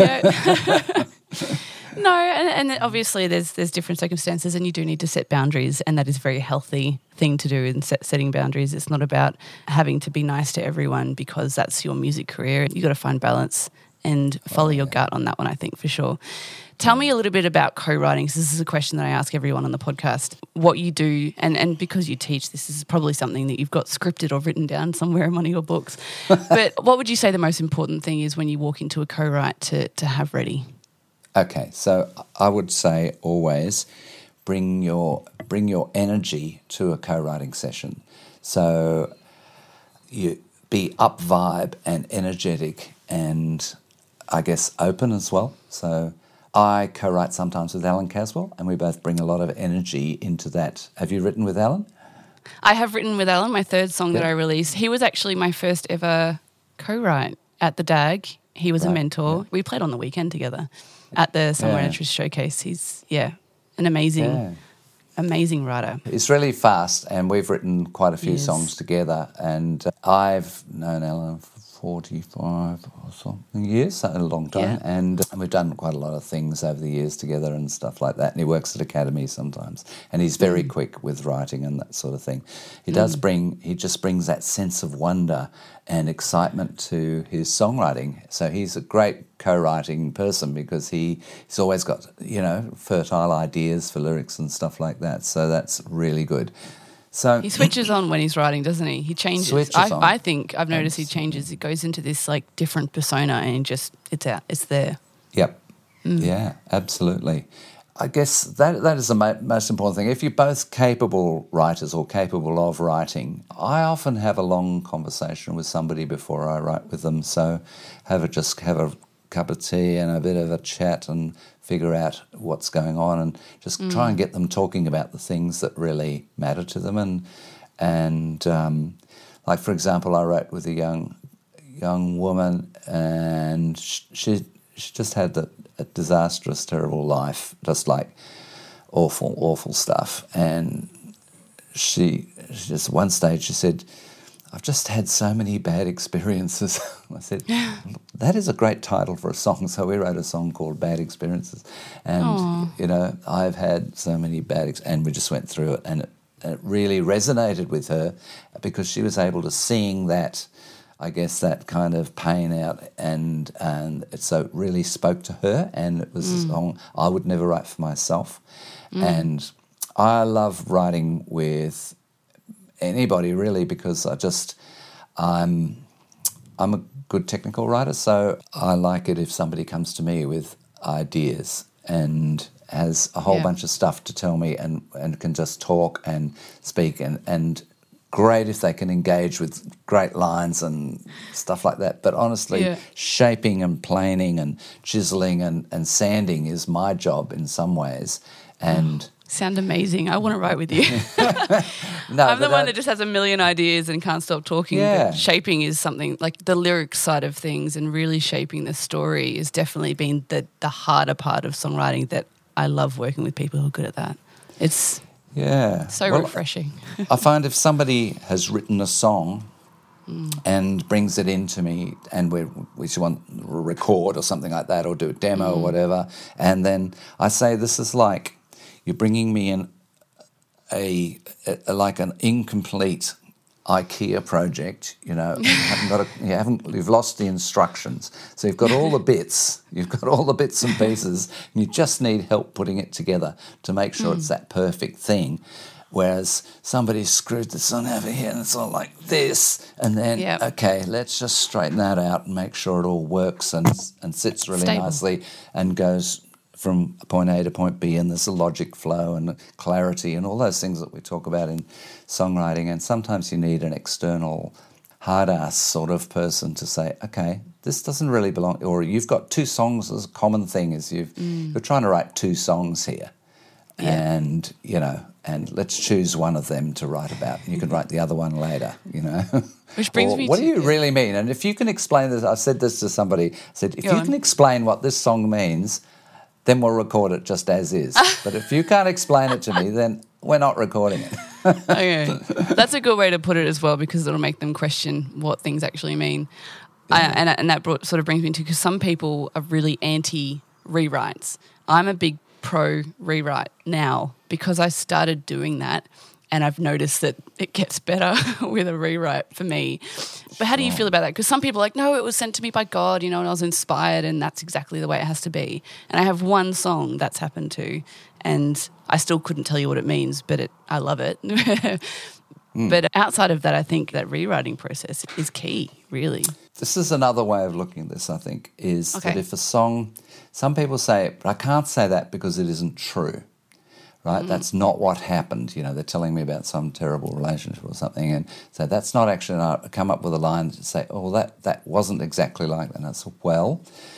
[SPEAKER 1] No, and obviously there's different circumstances, and you do need to set boundaries, and that is a very healthy thing to do in setting boundaries. It's not about having to be nice to everyone because that's your music career. You've got to find balance and follow your gut on that one, I think, for sure. Tell me a little bit about co-writing. So this is a question that I ask everyone on the podcast. What you do, and because you teach, this is probably something that you've got scripted or written down somewhere in one of your books. But what would you say the most important thing is when you walk into a co-write to have ready?
[SPEAKER 2] Okay, so I would say always bring your energy to a co-writing session. So you be up vibe and energetic, and I guess open as well. So I co-write sometimes with Alan Caswell, and we both bring a lot of energy into that. Have you written with Alan?
[SPEAKER 1] I have written with Alan, my third song that I released. He was actually my first ever co-write at the DAG. He was a mentor. Yeah. We played on the weekend together at the Songwriters Showcase. He's, an amazing writer.
[SPEAKER 2] It's really fast, and we've written quite a few songs together, and I've known Alan for 45 or something years, so a long time, and we've done quite a lot of things over the years together and stuff like that, and he works at Academy sometimes, and he's very quick with writing and that sort of thing. He just brings that sense of wonder and excitement to his songwriting, so he's a great co-writing person because he's always got, fertile ideas for lyrics and stuff like that, so that's really good. So
[SPEAKER 1] he switches on when he's writing, doesn't he? He changes. I think I've noticed he changes. He goes into this like different persona and it's out. It's there.
[SPEAKER 2] Yep. Yeah, absolutely. I guess that is the most important thing. If you're both capable writers or capable of writing, I often have a long conversation with somebody before I write with them. So have a cup of tea and a bit of a chat and figure out what's going on and just try and get them talking about the things that really matter to them. And like, for example, I wrote with a young woman, and she just had a disastrous, terrible life, just like awful stuff. And she just one stage she said, "I've just had so many bad experiences." I said, that is a great title for a song. So we wrote a song called Bad Experiences. And, I've had so many and we just went through it. And it really resonated with her because she was able to sing that, I guess, that kind of pain out. And so it really spoke to her. And it was a song I would never write for myself. And I love writing with anybody really because I'm a good technical writer, so I like it if somebody comes to me with ideas and has a whole bunch of stuff to tell me and can just talk and speak and great if they can engage with great lines and stuff like that. But honestly, shaping and planing and chiseling and sanding is my job in some ways. And
[SPEAKER 1] sound amazing. I want to write with you. I'm the one that just has a million ideas and can't stop talking.
[SPEAKER 2] Yeah.
[SPEAKER 1] But shaping is something like the lyrics side of things, and really shaping the story has definitely been the harder part of songwriting that I love working with people who are good at that. It's so refreshing.
[SPEAKER 2] I find if somebody has written a song and brings it in to me and we want to record or something like that or do a demo or whatever, and then I say, this is like you're bringing me in like an incomplete IKEA project, you've lost the instructions. So you've got all the bits, and pieces, and you just need help putting it together to make sure it's that perfect thing. Whereas somebody screwed this on over here and it's all like this, and then, okay, let's just straighten that out and make sure it all works and sits really nicely and goes from point A to point B, and there's a logic flow and clarity and all those things that we talk about in songwriting. And sometimes you need an external hard-ass sort of person to say, okay, this doesn't really belong, or you've got two songs. As a common thing is you're trying to write two songs here, and let's choose one of them to write about, and you can write the other one later,
[SPEAKER 1] Which brings me
[SPEAKER 2] what
[SPEAKER 1] to...
[SPEAKER 2] do you really mean? And if you can explain this, I said this to somebody, I said, if you can explain what this song means, then we'll record it just as is. But if you can't explain it to me, then we're not recording it.
[SPEAKER 1] Okay. That's a good way to put it as well, because it'll make them question what things actually mean. And that sort of brings me to, because some people are really anti-rewrites. I'm a big pro-rewrite now because I started doing that, and I've noticed that it gets better with a rewrite for me. But how do you feel about that? Because some people are like, no, it was sent to me by God, and I was inspired, and that's exactly the way it has to be. And I have one song that's happened to, and I still couldn't tell you what it means, but I love it. But outside of that, I think that rewriting process is key, really.
[SPEAKER 2] This is another way of looking at this, I think, is that if a song, some people say, but I can't say that because it isn't true. Right, that's not what happened. They're telling me about some terrible relationship or something, and so that's not actually. I come up with a line to say, "Oh, that wasn't exactly like that." And I said, "Well,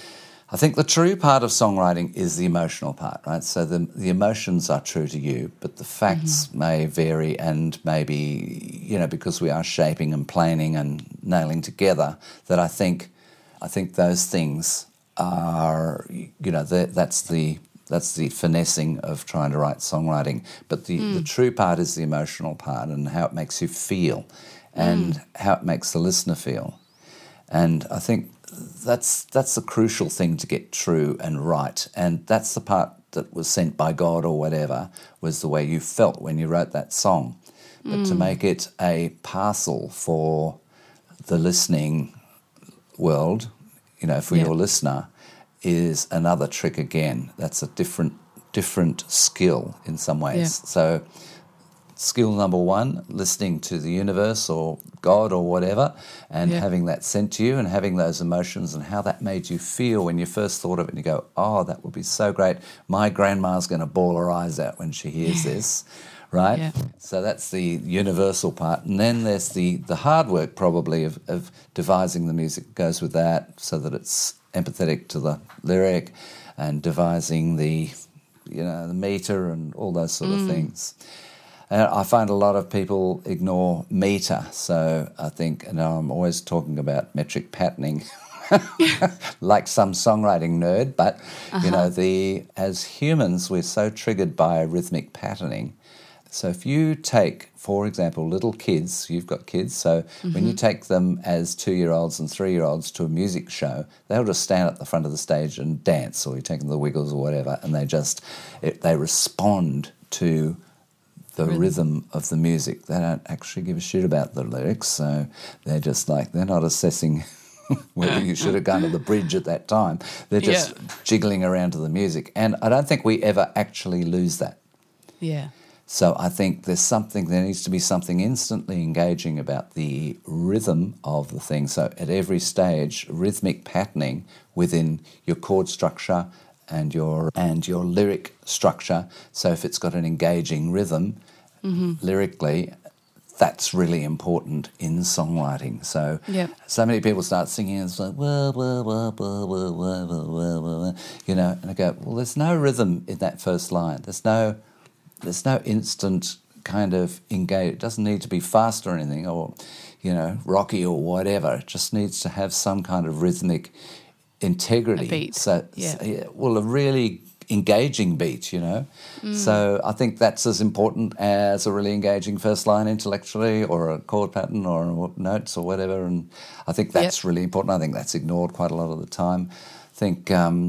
[SPEAKER 2] I think the true part of songwriting is the emotional part, right? So the emotions are true to you, but the facts may vary, and maybe, you know, because we are shaping and planning and nailing together, that I think those things are, you know, that's the finessing of trying to write songwriting. But the true part is the emotional part, and how it makes you feel and how it makes the listener feel. And I think that's the crucial thing to get true and right. And that's the part that was sent by God or whatever, was the way you felt when you wrote that song. But to make it a parcel for the listening world, you know, for your listener, is another trick again. That's a different skill in some ways.
[SPEAKER 1] Yeah.
[SPEAKER 2] So skill number one, listening to the universe or God or whatever, and having that sent to you and having those emotions and how that made you feel when you first thought of it, and you go, oh, that would be so great. My grandma's going to bawl her eyes out when she hears this, right?
[SPEAKER 1] Yeah.
[SPEAKER 2] So that's the universal part. And then there's the hard work probably of devising the music that goes with that, so that it's empathetic to the lyric, and devising the, you know, the meter and all those sort of things. And I find a lot of people ignore meter. So I think, and I'm always talking about metric patterning, like some songwriting nerd, but, you know, as humans, we're so triggered by rhythmic patterning. So if you take, for example, little kids, you've got kids, so when you take them as 2-year-olds and 3-year-olds to a music show, they'll just stand at the front of the stage and dance, or you take them to the Wiggles or whatever, and they respond to the rhythm of the music. They don't actually give a shit about the lyrics, so they're just like, they're not assessing whether you should have gone to the bridge at that time. They're just jiggling around to the music. And I don't think we ever actually lose that.
[SPEAKER 1] Yeah.
[SPEAKER 2] So I think there needs to be something instantly engaging about the rhythm of the thing. So at every stage, rhythmic patterning within your chord structure and your lyric structure. So if it's got an engaging rhythm lyrically, that's really important in songwriting. So so many people start singing and it's like, wah, wah, wah, wah, wah, wah, wah, wah, wah, you know, and I go, well, there's no rhythm in that first line. There's no instant kind of engage. It doesn't need to be fast or anything, or, you know, rocky or whatever. It just needs to have some kind of rhythmic integrity.
[SPEAKER 1] A beat.
[SPEAKER 2] So, a really engaging beat, you know. So I think that's as important as a really engaging first line intellectually, or a chord pattern, or notes or whatever. And I think that's really important. I think that's ignored quite a lot of the time. I think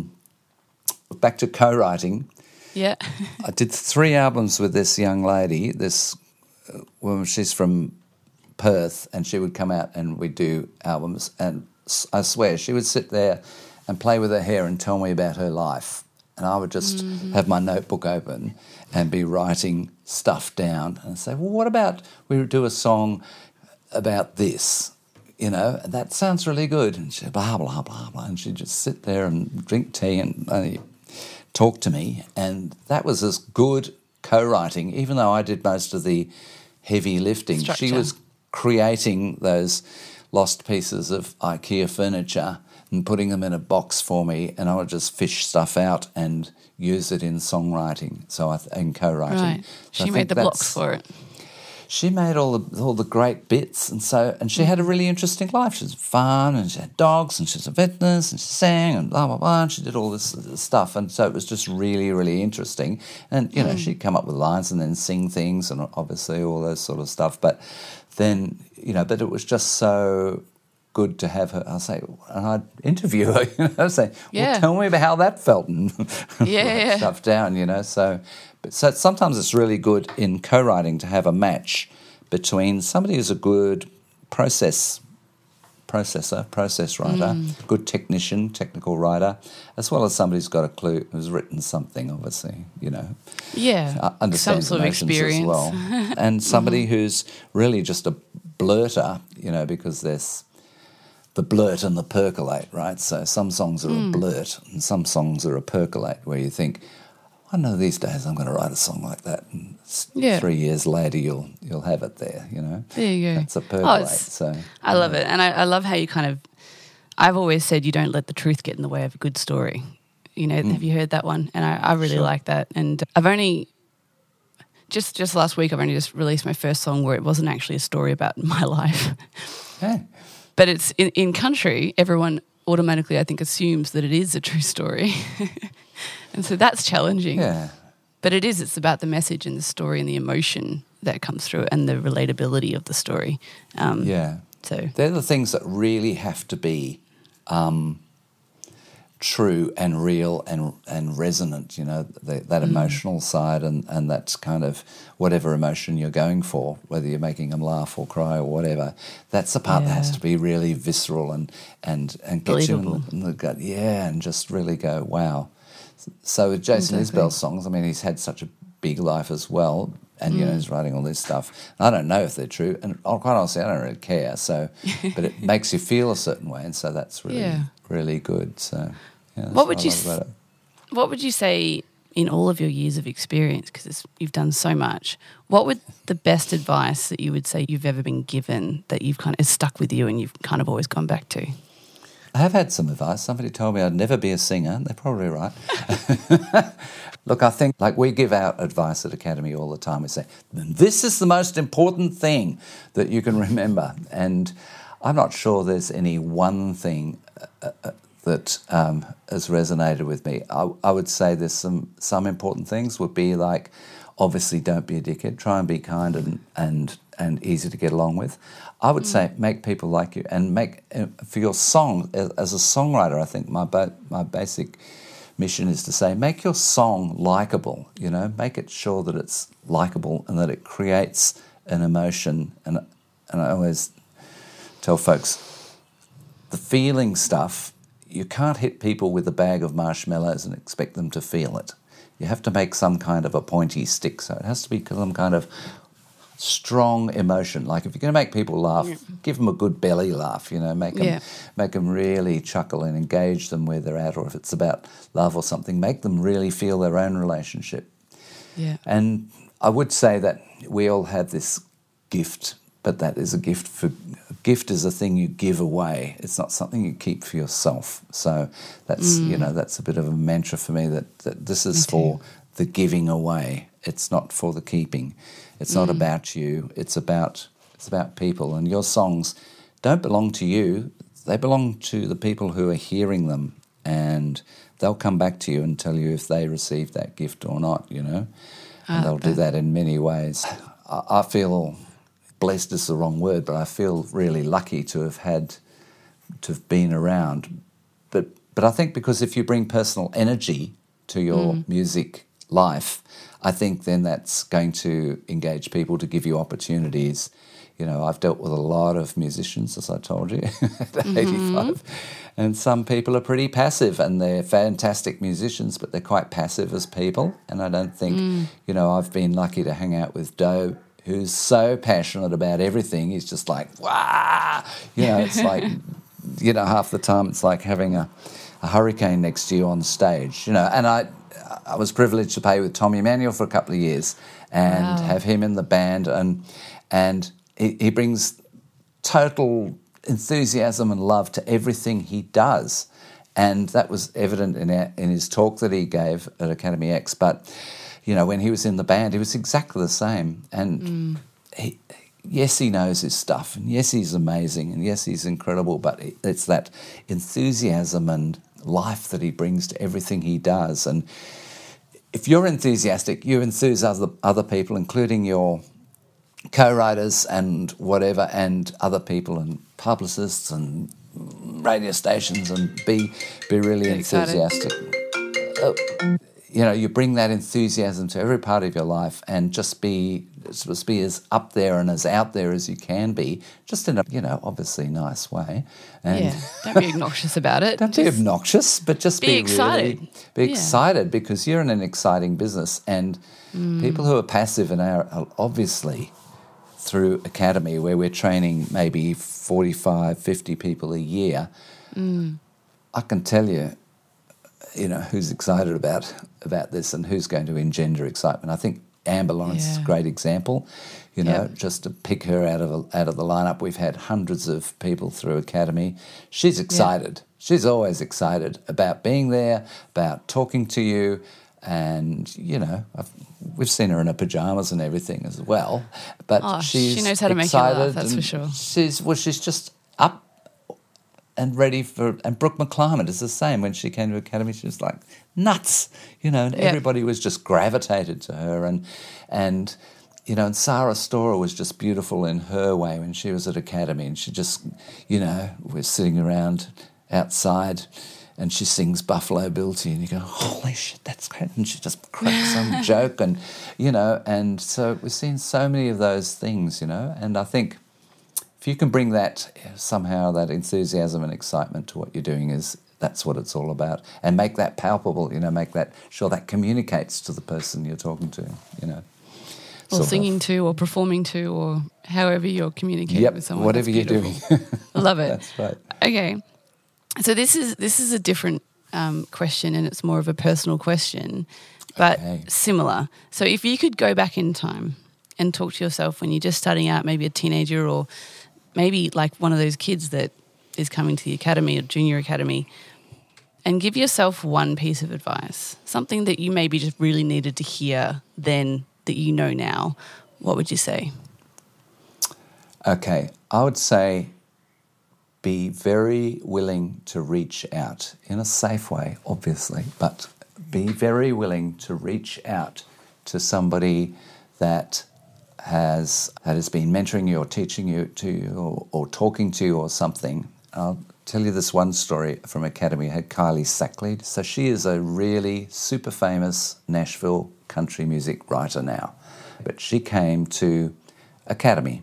[SPEAKER 2] back to co-writing.
[SPEAKER 1] Yeah.
[SPEAKER 2] I did 3 albums with this young lady. This woman, she's from Perth, and she would come out and we'd do albums. And I swear, she would sit there and play with her hair and tell me about her life. And I would just have my notebook open and be writing stuff down and say, well, what about we do a song about this? You know, that sounds really good. And she'd blah, blah, blah, blah. And she'd just sit there and drink tea and talk to me. And that was as good co-writing, even though I did most of the heavy lifting.
[SPEAKER 1] Structure.
[SPEAKER 2] She was creating those lost pieces of IKEA furniture and putting them in a box for me, and I would just fish stuff out and use it in songwriting, in co-writing.
[SPEAKER 1] Right.
[SPEAKER 2] So
[SPEAKER 1] She made the blocks for it.
[SPEAKER 2] She made all the great bits, and she had a really interesting life. She was fun, and she had dogs, and she was a vet nurse, and she sang, and blah, blah, blah, and she did all this stuff, and so it was just really, really interesting. And, you know, she'd come up with lines and then sing things, and obviously all those sort of stuff, but then, you know, but it was just so good to have her. I'll say, and I'd interview her, you know, say, well, tell me about how that felt, and write stuff down, you know. So sometimes it's really good in co-writing to have a match between somebody who's a good process writer, good technician, technical writer, as well as somebody who's got a clue, who's written something, obviously, you know.
[SPEAKER 1] Yeah,
[SPEAKER 2] understands
[SPEAKER 1] some sort of experience
[SPEAKER 2] as well. And somebody who's really just a blurter, you know, because there's the blurt and the percolate, right? So some songs are a blurt and some songs are a percolate, where you think, one of these days I'm going to write a song like that, and 3 years later you'll have it there, you know.
[SPEAKER 1] There you go.
[SPEAKER 2] That's a percolate. I
[SPEAKER 1] love it, and I love how you kind of, I've always said you don't let the truth get in the way of a good story. You know, have you heard that one? And I really like that. And I've only, just last week, I've only just released my first song where it wasn't actually a story about my life.
[SPEAKER 2] Hey.
[SPEAKER 1] But it's in country, everyone automatically, I think, assumes that it is a true story. And so that's challenging.
[SPEAKER 2] Yeah.
[SPEAKER 1] But it's about the message and the story and the emotion that comes through and the relatability of the story. So
[SPEAKER 2] they're the things that really have to be true and real and resonant, you know, that emotional side and that kind of whatever emotion you're going for, whether you're making them laugh or cry or whatever, that's the part that has to be really visceral and get you in the gut, and just really go, wow. So with Jason Isbell's songs, I mean, he's had such a big life as well, and you know, he's writing all this stuff. I don't know if they're true, and quite honestly, I don't really care. So, but it makes you feel a certain way, and so that's really good. So, that's
[SPEAKER 1] what would you say in all of your years of experience? Because you've done so much. What would the best advice that you would say you've ever been given that you've kind of stuck with you and you've kind of always gone back to?
[SPEAKER 2] I have had some advice. Somebody told me I'd never be a singer. They're probably right. Look, I think, like, we give out advice at Academy all the time. We say, this is the most important thing that you can remember. And I'm not sure there's any one thing that has resonated with me. I would say there's some important things would be like, obviously, don't be a dickhead. Try and be kind and easy to get along with. I would say make people like you and make for your song as a songwriter. I think my basic mission is to say make your song likable. You know, make it sure that it's likable and that it creates an emotion. And I always tell folks the feeling stuff. You can't hit people with a bag of marshmallows and expect them to feel it. You have to make some kind of a pointy stick, so it has to be some kind of strong emotion. Like if you're going to make people laugh, give them a good belly laugh, you know, make them really chuckle and engage them where they're at, or if it's about love or something, make them really feel their own relationship.
[SPEAKER 1] Yeah.
[SPEAKER 2] And I would say that we all have this gift, but that is a gift gift is a thing you give away. It's not something you keep for yourself. So that's that's a bit of a mantra for me that this is for the giving away. It's not for the keeping. It's not about you. It's about people. And your songs don't belong to you. They belong to the people who are hearing them, and they'll come back to you and tell you if they received that gift or not, you know. And they'll do that in many ways. I feel blessed is the wrong word, but I feel really lucky to have been around. But I think because if you bring personal energy to your music life, I think then that's going to engage people to give you opportunities. You know, I've dealt with a lot of musicians, as I told you, at 85, and some people are pretty passive and they're fantastic musicians, but they're quite passive as people. And I don't think, you know, I've been lucky to hang out with Doe, who's so passionate about everything. He's just like, wow, you know, it's like, you know, half the time it's like having a hurricane next to you on stage, you know. And I was privileged to play with Tommy Emmanuel for a couple of years and have him in the band, and he brings total enthusiasm and love to everything he does, and that was evident in his talk that he gave at Academy X. But you know, when he was in the band, he was exactly the same, and yes, he knows his stuff, and yes, he's amazing, and yes, he's incredible, but it's that enthusiasm and life that he brings to everything he does. And if you're enthusiastic, you enthuse other people, including your co-writers and whatever, and other people and publicists and radio stations, and be really enthusiastic. You know, you bring that enthusiasm to every part of your life, and just be as up there and as out there as you can be, just in a, you know, obviously nice way. And
[SPEAKER 1] don't be obnoxious about it.
[SPEAKER 2] Don't be obnoxious, but just be
[SPEAKER 1] excited.
[SPEAKER 2] Really, be excited, because you're in an exciting business, and people who are passive and are obviously through Academy, where we're training maybe 45, 50 people a year, I can tell you, you know, who's excited about this and who's going to engender excitement. I think Amber Lawrence, great example. You know, just to pick her out of the lineup. We've had hundreds of people through Academy. She's excited. She's always excited about being there, about talking to you, and, you know, we've seen her in her pyjamas and everything as well. But she knows how to make you laugh, that's for sure. She's just up and ready for... And Brooke McClymont is the same. When she came to Academy, she was like nuts, you know, and everybody was just gravitated to her. And you know, and Sarah Storer was just beautiful in her way when she was at Academy, and she just, you know, we're sitting around outside and she sings Buffalo Bill to you and you go, holy shit, that's great. And she just cracks some joke and, you know, and so we've seen so many of those things, you know, and I think if you can bring that somehow, that enthusiasm and excitement to what you're doing, that's what it's all about, and make that palpable, you know, make that sure that communicates to the person you're talking to, you know.
[SPEAKER 1] Or singing to, or performing to, or however you're communicating with someone.
[SPEAKER 2] Whatever you're doing.
[SPEAKER 1] Love it.
[SPEAKER 2] That's right.
[SPEAKER 1] Okay. So this is a different question, and it's more of a personal question, but similar. So if you could go back in time and talk to yourself when you're just starting out, maybe a teenager, or maybe like one of those kids that is coming to the academy or junior academy, and give yourself one piece of advice, something that you maybe just really needed to hear then that you know now, what would you say?
[SPEAKER 2] Okay, I would say be very willing to reach out in a safe way, obviously, but be very willing to reach out to somebody that has been mentoring you or teaching you or talking to you or something. I'll tell you this one story from Academy. I had Kylie Sackley. So she is a really super famous Nashville country music writer now. But she came to Academy,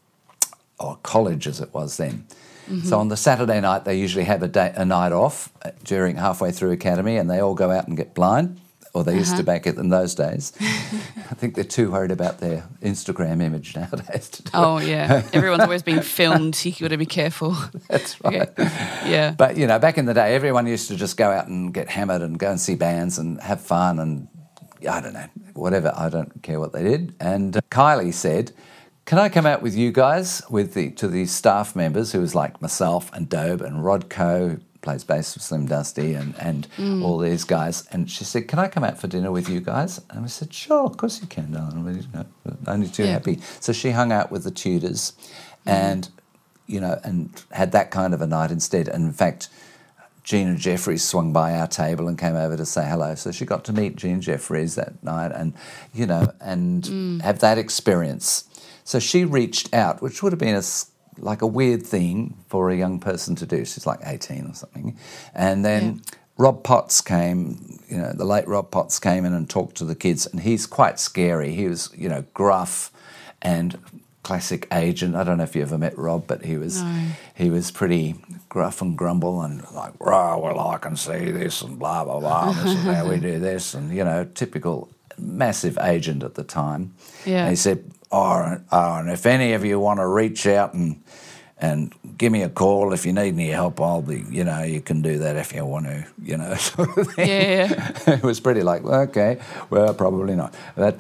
[SPEAKER 2] or college as it was then. Mm-hmm. So on the Saturday night, they usually have a night off during halfway through Academy, and they all go out and get blind, or they used to back it in those days. I think they're too worried about their Instagram image nowadays to do
[SPEAKER 1] it. Yeah. Everyone's always being filmed. You've got to be careful.
[SPEAKER 2] That's right.
[SPEAKER 1] Okay. Yeah.
[SPEAKER 2] But, you know, back in the day, everyone used to just go out and get hammered and go and see bands and have fun and, I don't know, whatever. I don't care what they did. And Kylie said, can I come out with you guys to the staff members, who was like myself and Dobe and Rod Coe, who plays bass with Slim Dusty and all these guys. And she said, can I come out for dinner with you guys? And we said, sure, of course you can, darling. We're only too happy. So she hung out with the Tudors and, you know, and had that kind of a night instead. And in fact, Gina Jeffries swung by our table and came over to say hello. So she got to meet Gina Jeffries that night and, you know, and have that experience. So she reached out, which would have been like a weird thing for a young person to do. She's like 18 or something. And then Rob Potts came, you know, the late Rob Potts came in and talked to the kids, and he's quite scary. He was, you know, gruff and classic agent. I don't know if you ever met Rob, but he was pretty gruff and grumble and like, well, I can see this and blah, blah, blah, this is how we do this, and, you know, typical massive agent at the time. Yeah. And he said, and if any of you want to reach out and give me a call if you need any help, I'll be, you know, you can do that if you want to, you know, sort of thing. Yeah. It was pretty like, okay, well, probably not. But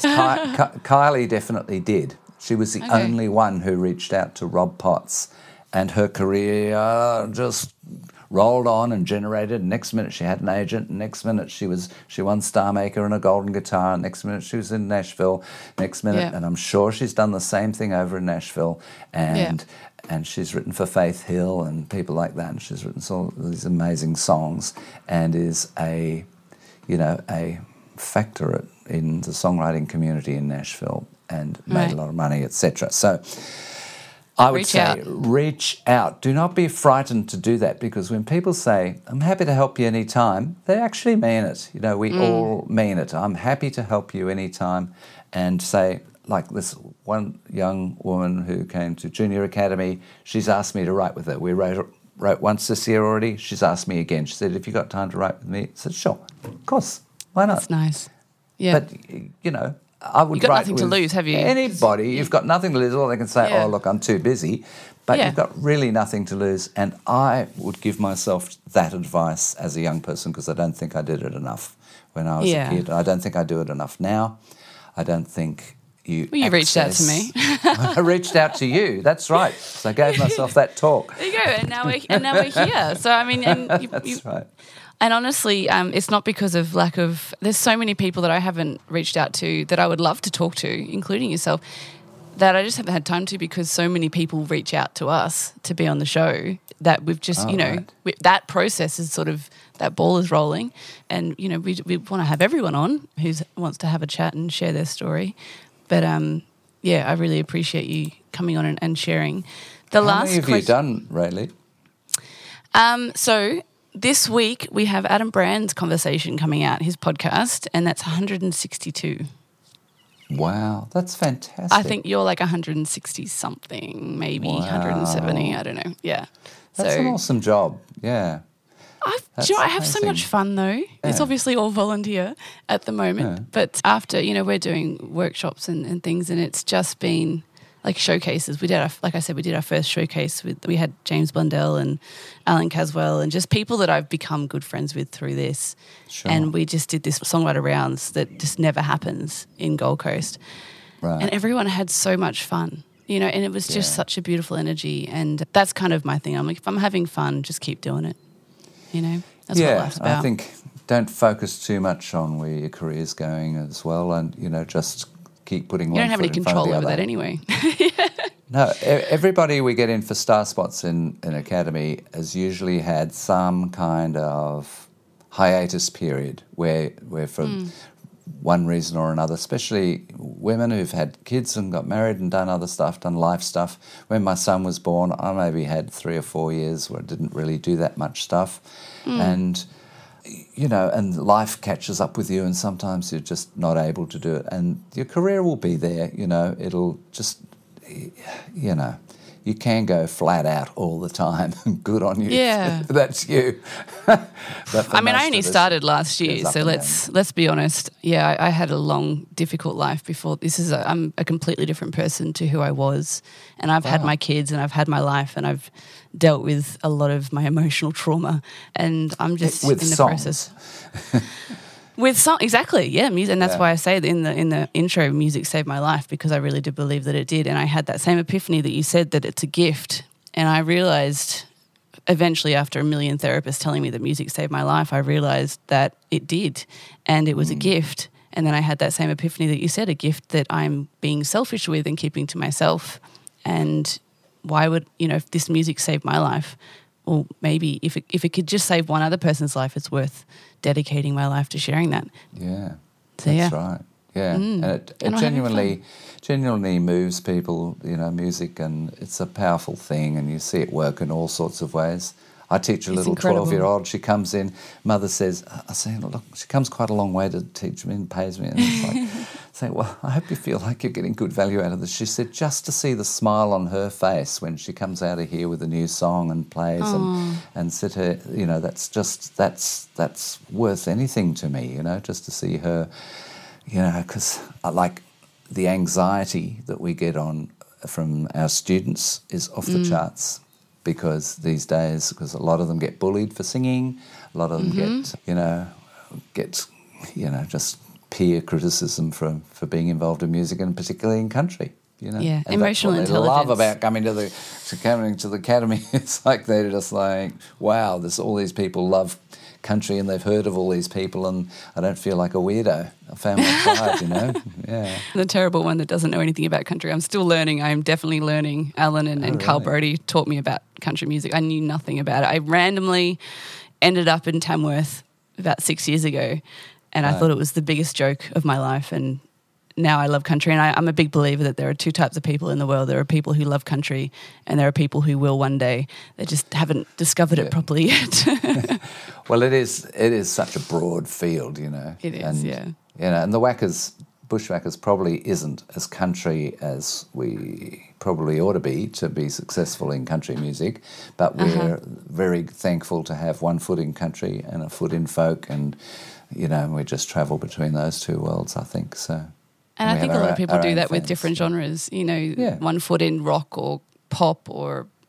[SPEAKER 2] Kylie definitely did. She was the only one who reached out to Rob Potts, and her career just rolled on and generated. Next minute she had an agent. Next minute she won Star Maker and a golden guitar. Next minute she was in Nashville. Next minute, and I'm sure she's done the same thing over in Nashville. And she's written for Faith Hill and people like that. And she's written all these amazing songs and is a factor in the songwriting community in Nashville and made a lot of money, etc. So I would say reach out. Do not be frightened to do that, because when people say, I'm happy to help you anytime, they actually mean it. You know, we all mean it. I'm happy to help you anytime. And say, like this one young woman who came to Junior Academy, she's asked me to write with her. We wrote once this year already. She's asked me again. She said, have you got time to write with me? I said, sure, of course. Why not?
[SPEAKER 1] That's nice. Yeah.
[SPEAKER 2] But, you know, I would
[SPEAKER 1] You've got nothing to lose, have you?
[SPEAKER 2] Anybody, you've got nothing to lose. All they can say, oh, look, I'm too busy. But you've got really nothing to lose. And I would give myself that advice as a young person, because I don't think I did it enough when I was a kid. I don't think I do it enough now. I don't think you.
[SPEAKER 1] Well, you reached out to me.
[SPEAKER 2] I reached out to you. That's right. So I gave myself that talk.
[SPEAKER 1] There you go. And now we're here. So I mean, and
[SPEAKER 2] That's right.
[SPEAKER 1] And honestly, it's not because of lack of. There's so many people that I haven't reached out to that I would love to talk to, including yourself, that I just haven't had time to because so many people reach out to us to be on the show that we've just, that process is sort of, that ball is rolling, and we want to have everyone on who wants to have a chat and share their story. But I really appreciate you coming on and sharing.
[SPEAKER 2] How many have you done, Rayleigh?
[SPEAKER 1] So this week we have Adam Brand's conversation coming out, his podcast, and that's 162.
[SPEAKER 2] Wow, that's fantastic.
[SPEAKER 1] I think you're like 160 something, maybe 170. I don't know. Yeah,
[SPEAKER 2] that's an awesome job. Yeah.
[SPEAKER 1] I have so much fun though. Yeah. It's obviously all volunteer at the moment, but after we're doing workshops and things, and it's just been like showcases. We did our first showcase we had James Blundell and Alan Caswell and just people that I've become good friends with through this.
[SPEAKER 2] Sure.
[SPEAKER 1] And we just did this songwriter rounds that just never happens in Gold Coast.
[SPEAKER 2] Right.
[SPEAKER 1] And everyone had so much fun. And it was just such a beautiful energy, and that's kind of my thing. I'm like, if I'm having fun, just keep doing it. That's what life's about.
[SPEAKER 2] I think don't focus too much on where your career's going as well, and just keep putting.
[SPEAKER 1] You don't have any control over that anyway.
[SPEAKER 2] No, everybody we get in for star spots in Academy has usually had some kind of hiatus period where for one reason or another, especially women who've had kids and got married and done other stuff, done life stuff. When my son was born, I maybe had 3 or 4 years where I didn't really do that much stuff. And, and life catches up with you, and sometimes you're just not able to do it. And your career will be there, it'll just, you can go flat out all the time. Good on you.
[SPEAKER 1] Yeah.
[SPEAKER 2] That's you.
[SPEAKER 1] I only started last year, so let's be honest. Yeah, I had a long, difficult life before. I'm a completely different person to who I was, and I've had my kids and I've had my life, and I've dealt with a lot of my emotional trauma, and I'm just
[SPEAKER 2] with
[SPEAKER 1] in the
[SPEAKER 2] songs.
[SPEAKER 1] process. With song, exactly, yeah, music, and that's why I say that in the intro, music saved my life, because I really did believe that it did, and I had that same epiphany that you said, that it's a gift, and I realised eventually, after a million therapists telling me that music saved my life, I realised that it did, and it was a gift, and then I had that same epiphany that you said, a gift that I'm being selfish with and keeping to myself, and why would if this music saved my life? Well, maybe if it could just save one other person's life, it's worth dedicating my life to sharing that.
[SPEAKER 2] Yeah,
[SPEAKER 1] so,
[SPEAKER 2] that's right. Yeah, and it genuinely moves people, music, and it's a powerful thing, and you see it work in all sorts of ways. I teach a little 12-year-old. She comes in, mother says, I say, look, she comes quite a long way to teach me and pays me. And it's like, say, well, I hope you feel like you're getting good value out of this. She said, just to see the smile on her face when she comes out of here with a new song and plays and sit her, that's worth anything to me, just to see her, because I like the anxiety that we get from our students is off the charts. Because these days, because a lot of them get bullied for singing, a lot of them get just peer criticism for being involved in music, and particularly in country.
[SPEAKER 1] Yeah,
[SPEAKER 2] and
[SPEAKER 1] emotional
[SPEAKER 2] that's what
[SPEAKER 1] intelligence.
[SPEAKER 2] They love about coming to the academy. It's like they're just like, wow, there's all these people love country and they've heard of all these people, and I don't feel like a weirdo. I found my pride, Yeah.
[SPEAKER 1] The terrible one that doesn't know anything about country. I'm still learning. I'm definitely learning. Alan and Carl Brody taught me about country music. I knew nothing about it. I randomly ended up in Tamworth about 6 years ago, and I thought it was the biggest joke of my life, and now I love country, and I'm a big believer that there are two types of people in the world. There are people who love country, and there are people who will one day. They just haven't discovered it properly yet.
[SPEAKER 2] Well, it is such a broad field,
[SPEAKER 1] It is,
[SPEAKER 2] and the Bushwhackers probably isn't as country as we probably ought to be successful in country music, but we're very thankful to have one foot in country and a foot in folk, and, we just travel between those two worlds, I think, so...
[SPEAKER 1] And I think a lot of people do that with different genres, one foot in rock or pop or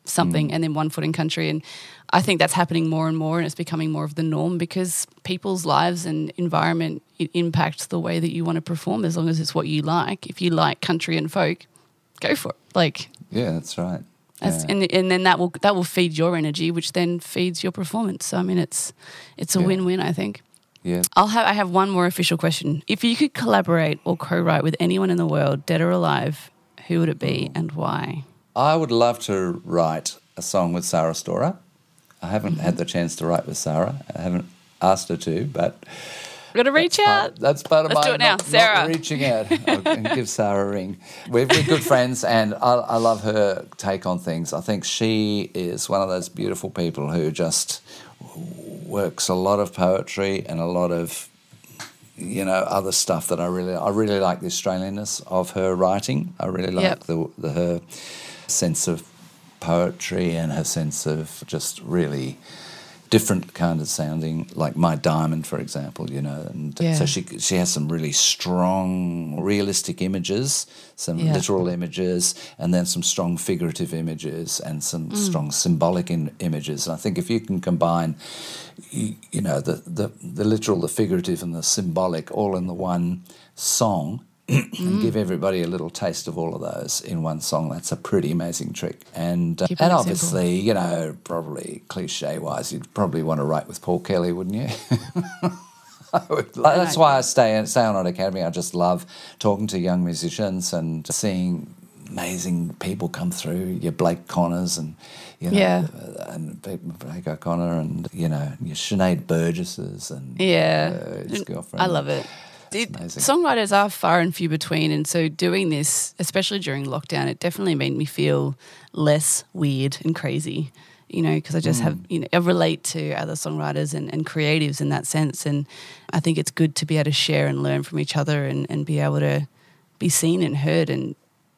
[SPEAKER 1] something and then one foot in country. And I think that's happening more and more, and it's becoming more of the norm because people's lives and environment, it impacts the way that you want to perform as long as it's what you like. If you like country and folk, go for it. Like,
[SPEAKER 2] yeah, that's right.
[SPEAKER 1] And then that will feed your energy, which then feeds your performance. So I mean, it's a win-win, I think.
[SPEAKER 2] Yeah.
[SPEAKER 1] I have one more official question. If you could collaborate or co-write with anyone in the world, dead or alive, who would it be and why?
[SPEAKER 2] I would love to write a song with Sarah Storer. I haven't had the chance to write with Sarah. I haven't asked her to, but
[SPEAKER 1] We've got to reach out.
[SPEAKER 2] That's part of
[SPEAKER 1] Let's
[SPEAKER 2] my
[SPEAKER 1] do it now. Sarah.
[SPEAKER 2] not reaching out. I'll give Sarah a ring. We're good friends, and I love her take on things. I think she is one of those beautiful people who just works a lot of poetry and a lot of, other stuff that I really like the Australianness of her writing. I really like her sense of poetry and her sense of just really different kind of sounding, like My Diamond, for example, and so she has some really strong realistic images, some literal images, and then some strong figurative images and some strong symbolic images. And I think if you can combine, the literal, the figurative, and the symbolic all in the one song, and give everybody a little taste of all of those in one song, that's a pretty amazing trick. And obviously, probably cliche-wise, you'd probably want to write with Paul Kelly, wouldn't you? That's why I stay on at Academy. I just love talking to young musicians and seeing amazing people come through, your Blake Connors and, and Blake O'Connor and, your Sinead Burgesses and his girlfriend.
[SPEAKER 1] I love it. Songwriters are far and few between, and so doing this, especially during lockdown, it definitely made me feel less weird and crazy, because I just have, I relate to other songwriters and creatives in that sense, and I think it's good to be able to share and learn from each other and be able to be seen and heard. And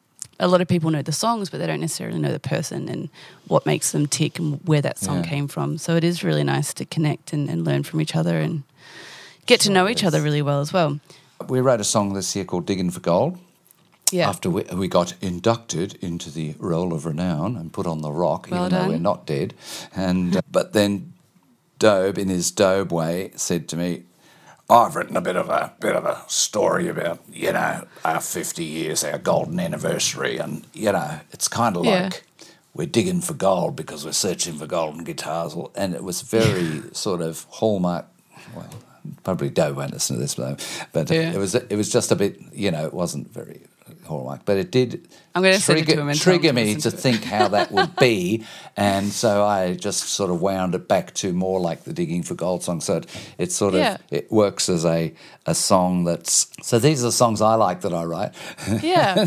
[SPEAKER 1] a lot of people know the songs, but they don't necessarily know the person and what makes them tick and where that song came from. So it is really nice to connect and learn from each other and get to know each other really well as well.
[SPEAKER 2] We wrote a song this year called Digging for Gold.
[SPEAKER 1] Yeah.
[SPEAKER 2] After we got inducted into the Roll of Renown and put on the rock, even though we're not dead. And but then Dobe, in his Dobe way, said to me, I've written a bit of a story about, our 50 years, our golden anniversary, and, it's kind of like we're digging for gold because we're searching for golden guitars. And it was very sort of hallmark, well, probably Doe won't listen to this, but it was just a bit, it wasn't very hallmark, but it did trigger me to think how that would be, and so I just sort of wound it back to more like the Digging for Gold song. So it sort of it works as a song that's. So these are the songs I like that I write.
[SPEAKER 1] Yeah,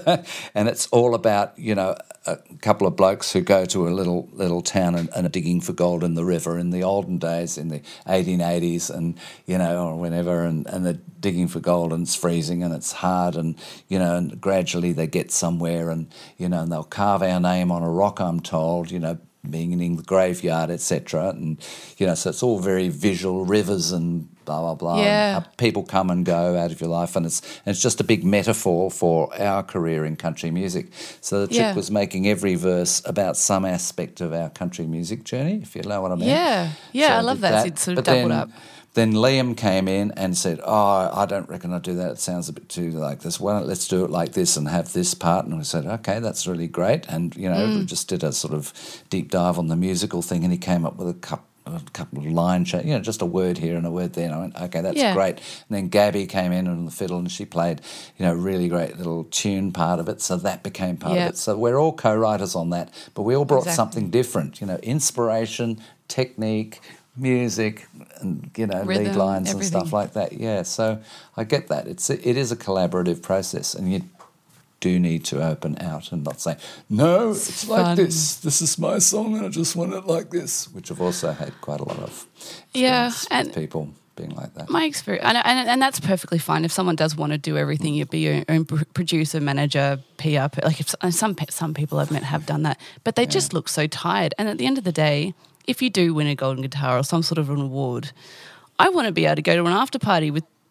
[SPEAKER 2] and it's all about a couple of blokes who go to a little town and are digging for gold in the river in the olden days, in the 1880s, and or whenever, and they're digging for gold and it's freezing and it's hard, and and gradually they get somewhere, and and they'll carve our name on a rock, I'm told, being in the graveyard, etc. And so it's all very visual, rivers and blah blah blah.
[SPEAKER 1] Yeah.
[SPEAKER 2] And people come and go out of your life, and it's just a big metaphor for our career in country music. So the trick was making every verse about some aspect of our country music journey, if you know what I mean.
[SPEAKER 1] Yeah, so I love that. It's sort of doubled up.
[SPEAKER 2] Then Liam came in and said, I don't reckon I'd do that. It sounds a bit too like this. Why don't let's do it like this and have this part? And we said, okay, that's really great. And, we just did a sort of deep dive on the musical thing, and he came up with a couple of line change, just a word here and a word there. And I went, okay, that's great. And then Gabby came in on the fiddle, and she played, really great little tune part of it. So that became part of it. So we're all co-writers on that, but we all brought something different, inspiration, technique, music, and
[SPEAKER 1] Rhythm,
[SPEAKER 2] lead lines
[SPEAKER 1] everything.
[SPEAKER 2] And stuff like that. Yeah, so I get that. It is a collaborative process, and you do need to open out and not say, no, it's like this. This is my song, and I just want it like this. Which I've also had quite a lot of experience with people being like that.
[SPEAKER 1] My experience, and that's perfectly fine. If someone does want to do everything, you'd be your own producer, manager, PR. Like if some people I've met have done that, but they just look so tired. And at the end of the day, if you do win a golden guitar or some sort of an award, I want to be able to go to an after party with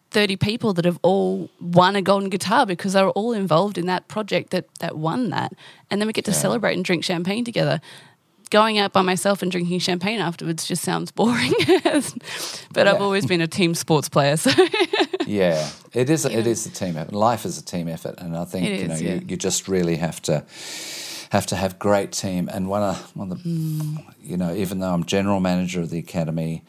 [SPEAKER 1] 30 people that have all won a golden guitar because they were all involved in that project that won that. And then we get to celebrate and drink champagne together. Going out by myself and drinking champagne afterwards just sounds boring. But I've always been a team sports player. So
[SPEAKER 2] yeah, it is a team effort. Life is a team effort. And I think, you just really have to have great team. And one of the, even though I'm general manager of the Academy,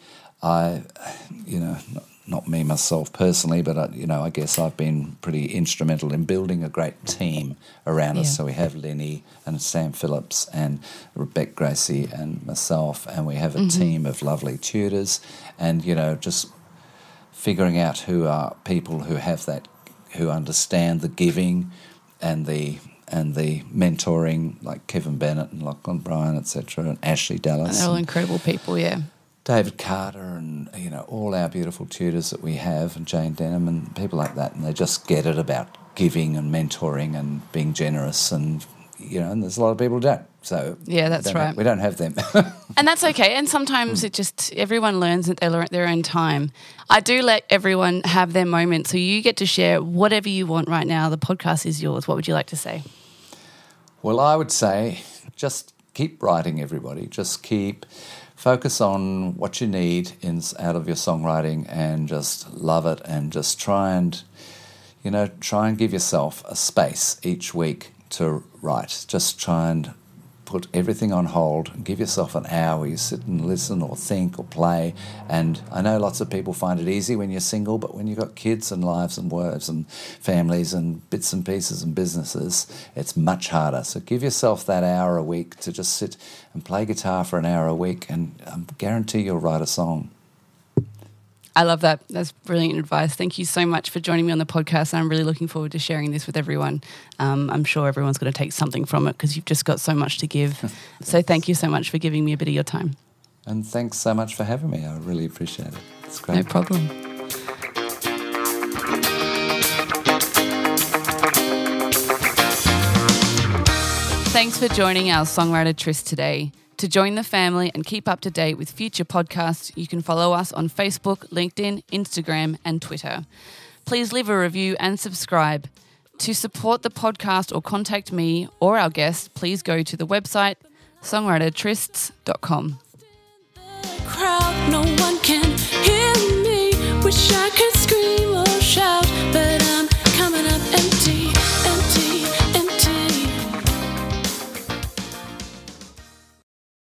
[SPEAKER 2] not me myself personally, but I guess I've been pretty instrumental in building a great team around us. So we have Lenny and Sam Phillips and Rebecca Gracie and myself, and we have a team of lovely tutors, and just figuring out who are people who have that, who understand the giving and the mentoring, like Kevin Bennett and Lachlan Bryan, etc., and Ashley Dallas.
[SPEAKER 1] And they're all incredible people, yeah.
[SPEAKER 2] David Carter and, all our beautiful tutors that we have, and Jane Denham and people like that, and they just get it about giving and mentoring and being generous, and, and there's a lot of people who don't. So
[SPEAKER 1] yeah, that's right.
[SPEAKER 2] We don't have them.
[SPEAKER 1] And that's okay. And sometimes everyone learns at their own time. I do let everyone have their moment, so you get to share whatever you want right now. The podcast is yours. What would you like to say?
[SPEAKER 2] Well, I would say just keep writing, everybody. Just focus on what you need out of your songwriting, and just love it, and just try and give yourself a space each week to write. Just try and put everything on hold and give yourself an hour where you sit and listen or think or play. And I know lots of people find it easy when you're single, but when you've got kids and lives and works and families and bits and pieces and businesses, it's much harder. So give yourself that hour a week to just sit and play guitar for an hour a week, and I guarantee you'll write a song.
[SPEAKER 1] I love that. That's brilliant advice. Thank you so much for joining me on the podcast. I'm really looking forward to sharing this with everyone. I'm sure everyone's going to take something from it because you've just got so much to give. So thank you so much for giving me a bit of your time.
[SPEAKER 2] And thanks so much for having me. I really appreciate it. It's great.
[SPEAKER 1] No problem. Thanks for joining our Songwriter Tryst today. To join the family and keep up to date with future podcasts, you can follow us on Facebook, LinkedIn, Instagram, and Twitter. Please leave a review and subscribe. To support the podcast or contact me or our guests, please go to the website songwritertrysts.com.
[SPEAKER 4] Crowd, no one can hear me. Wish I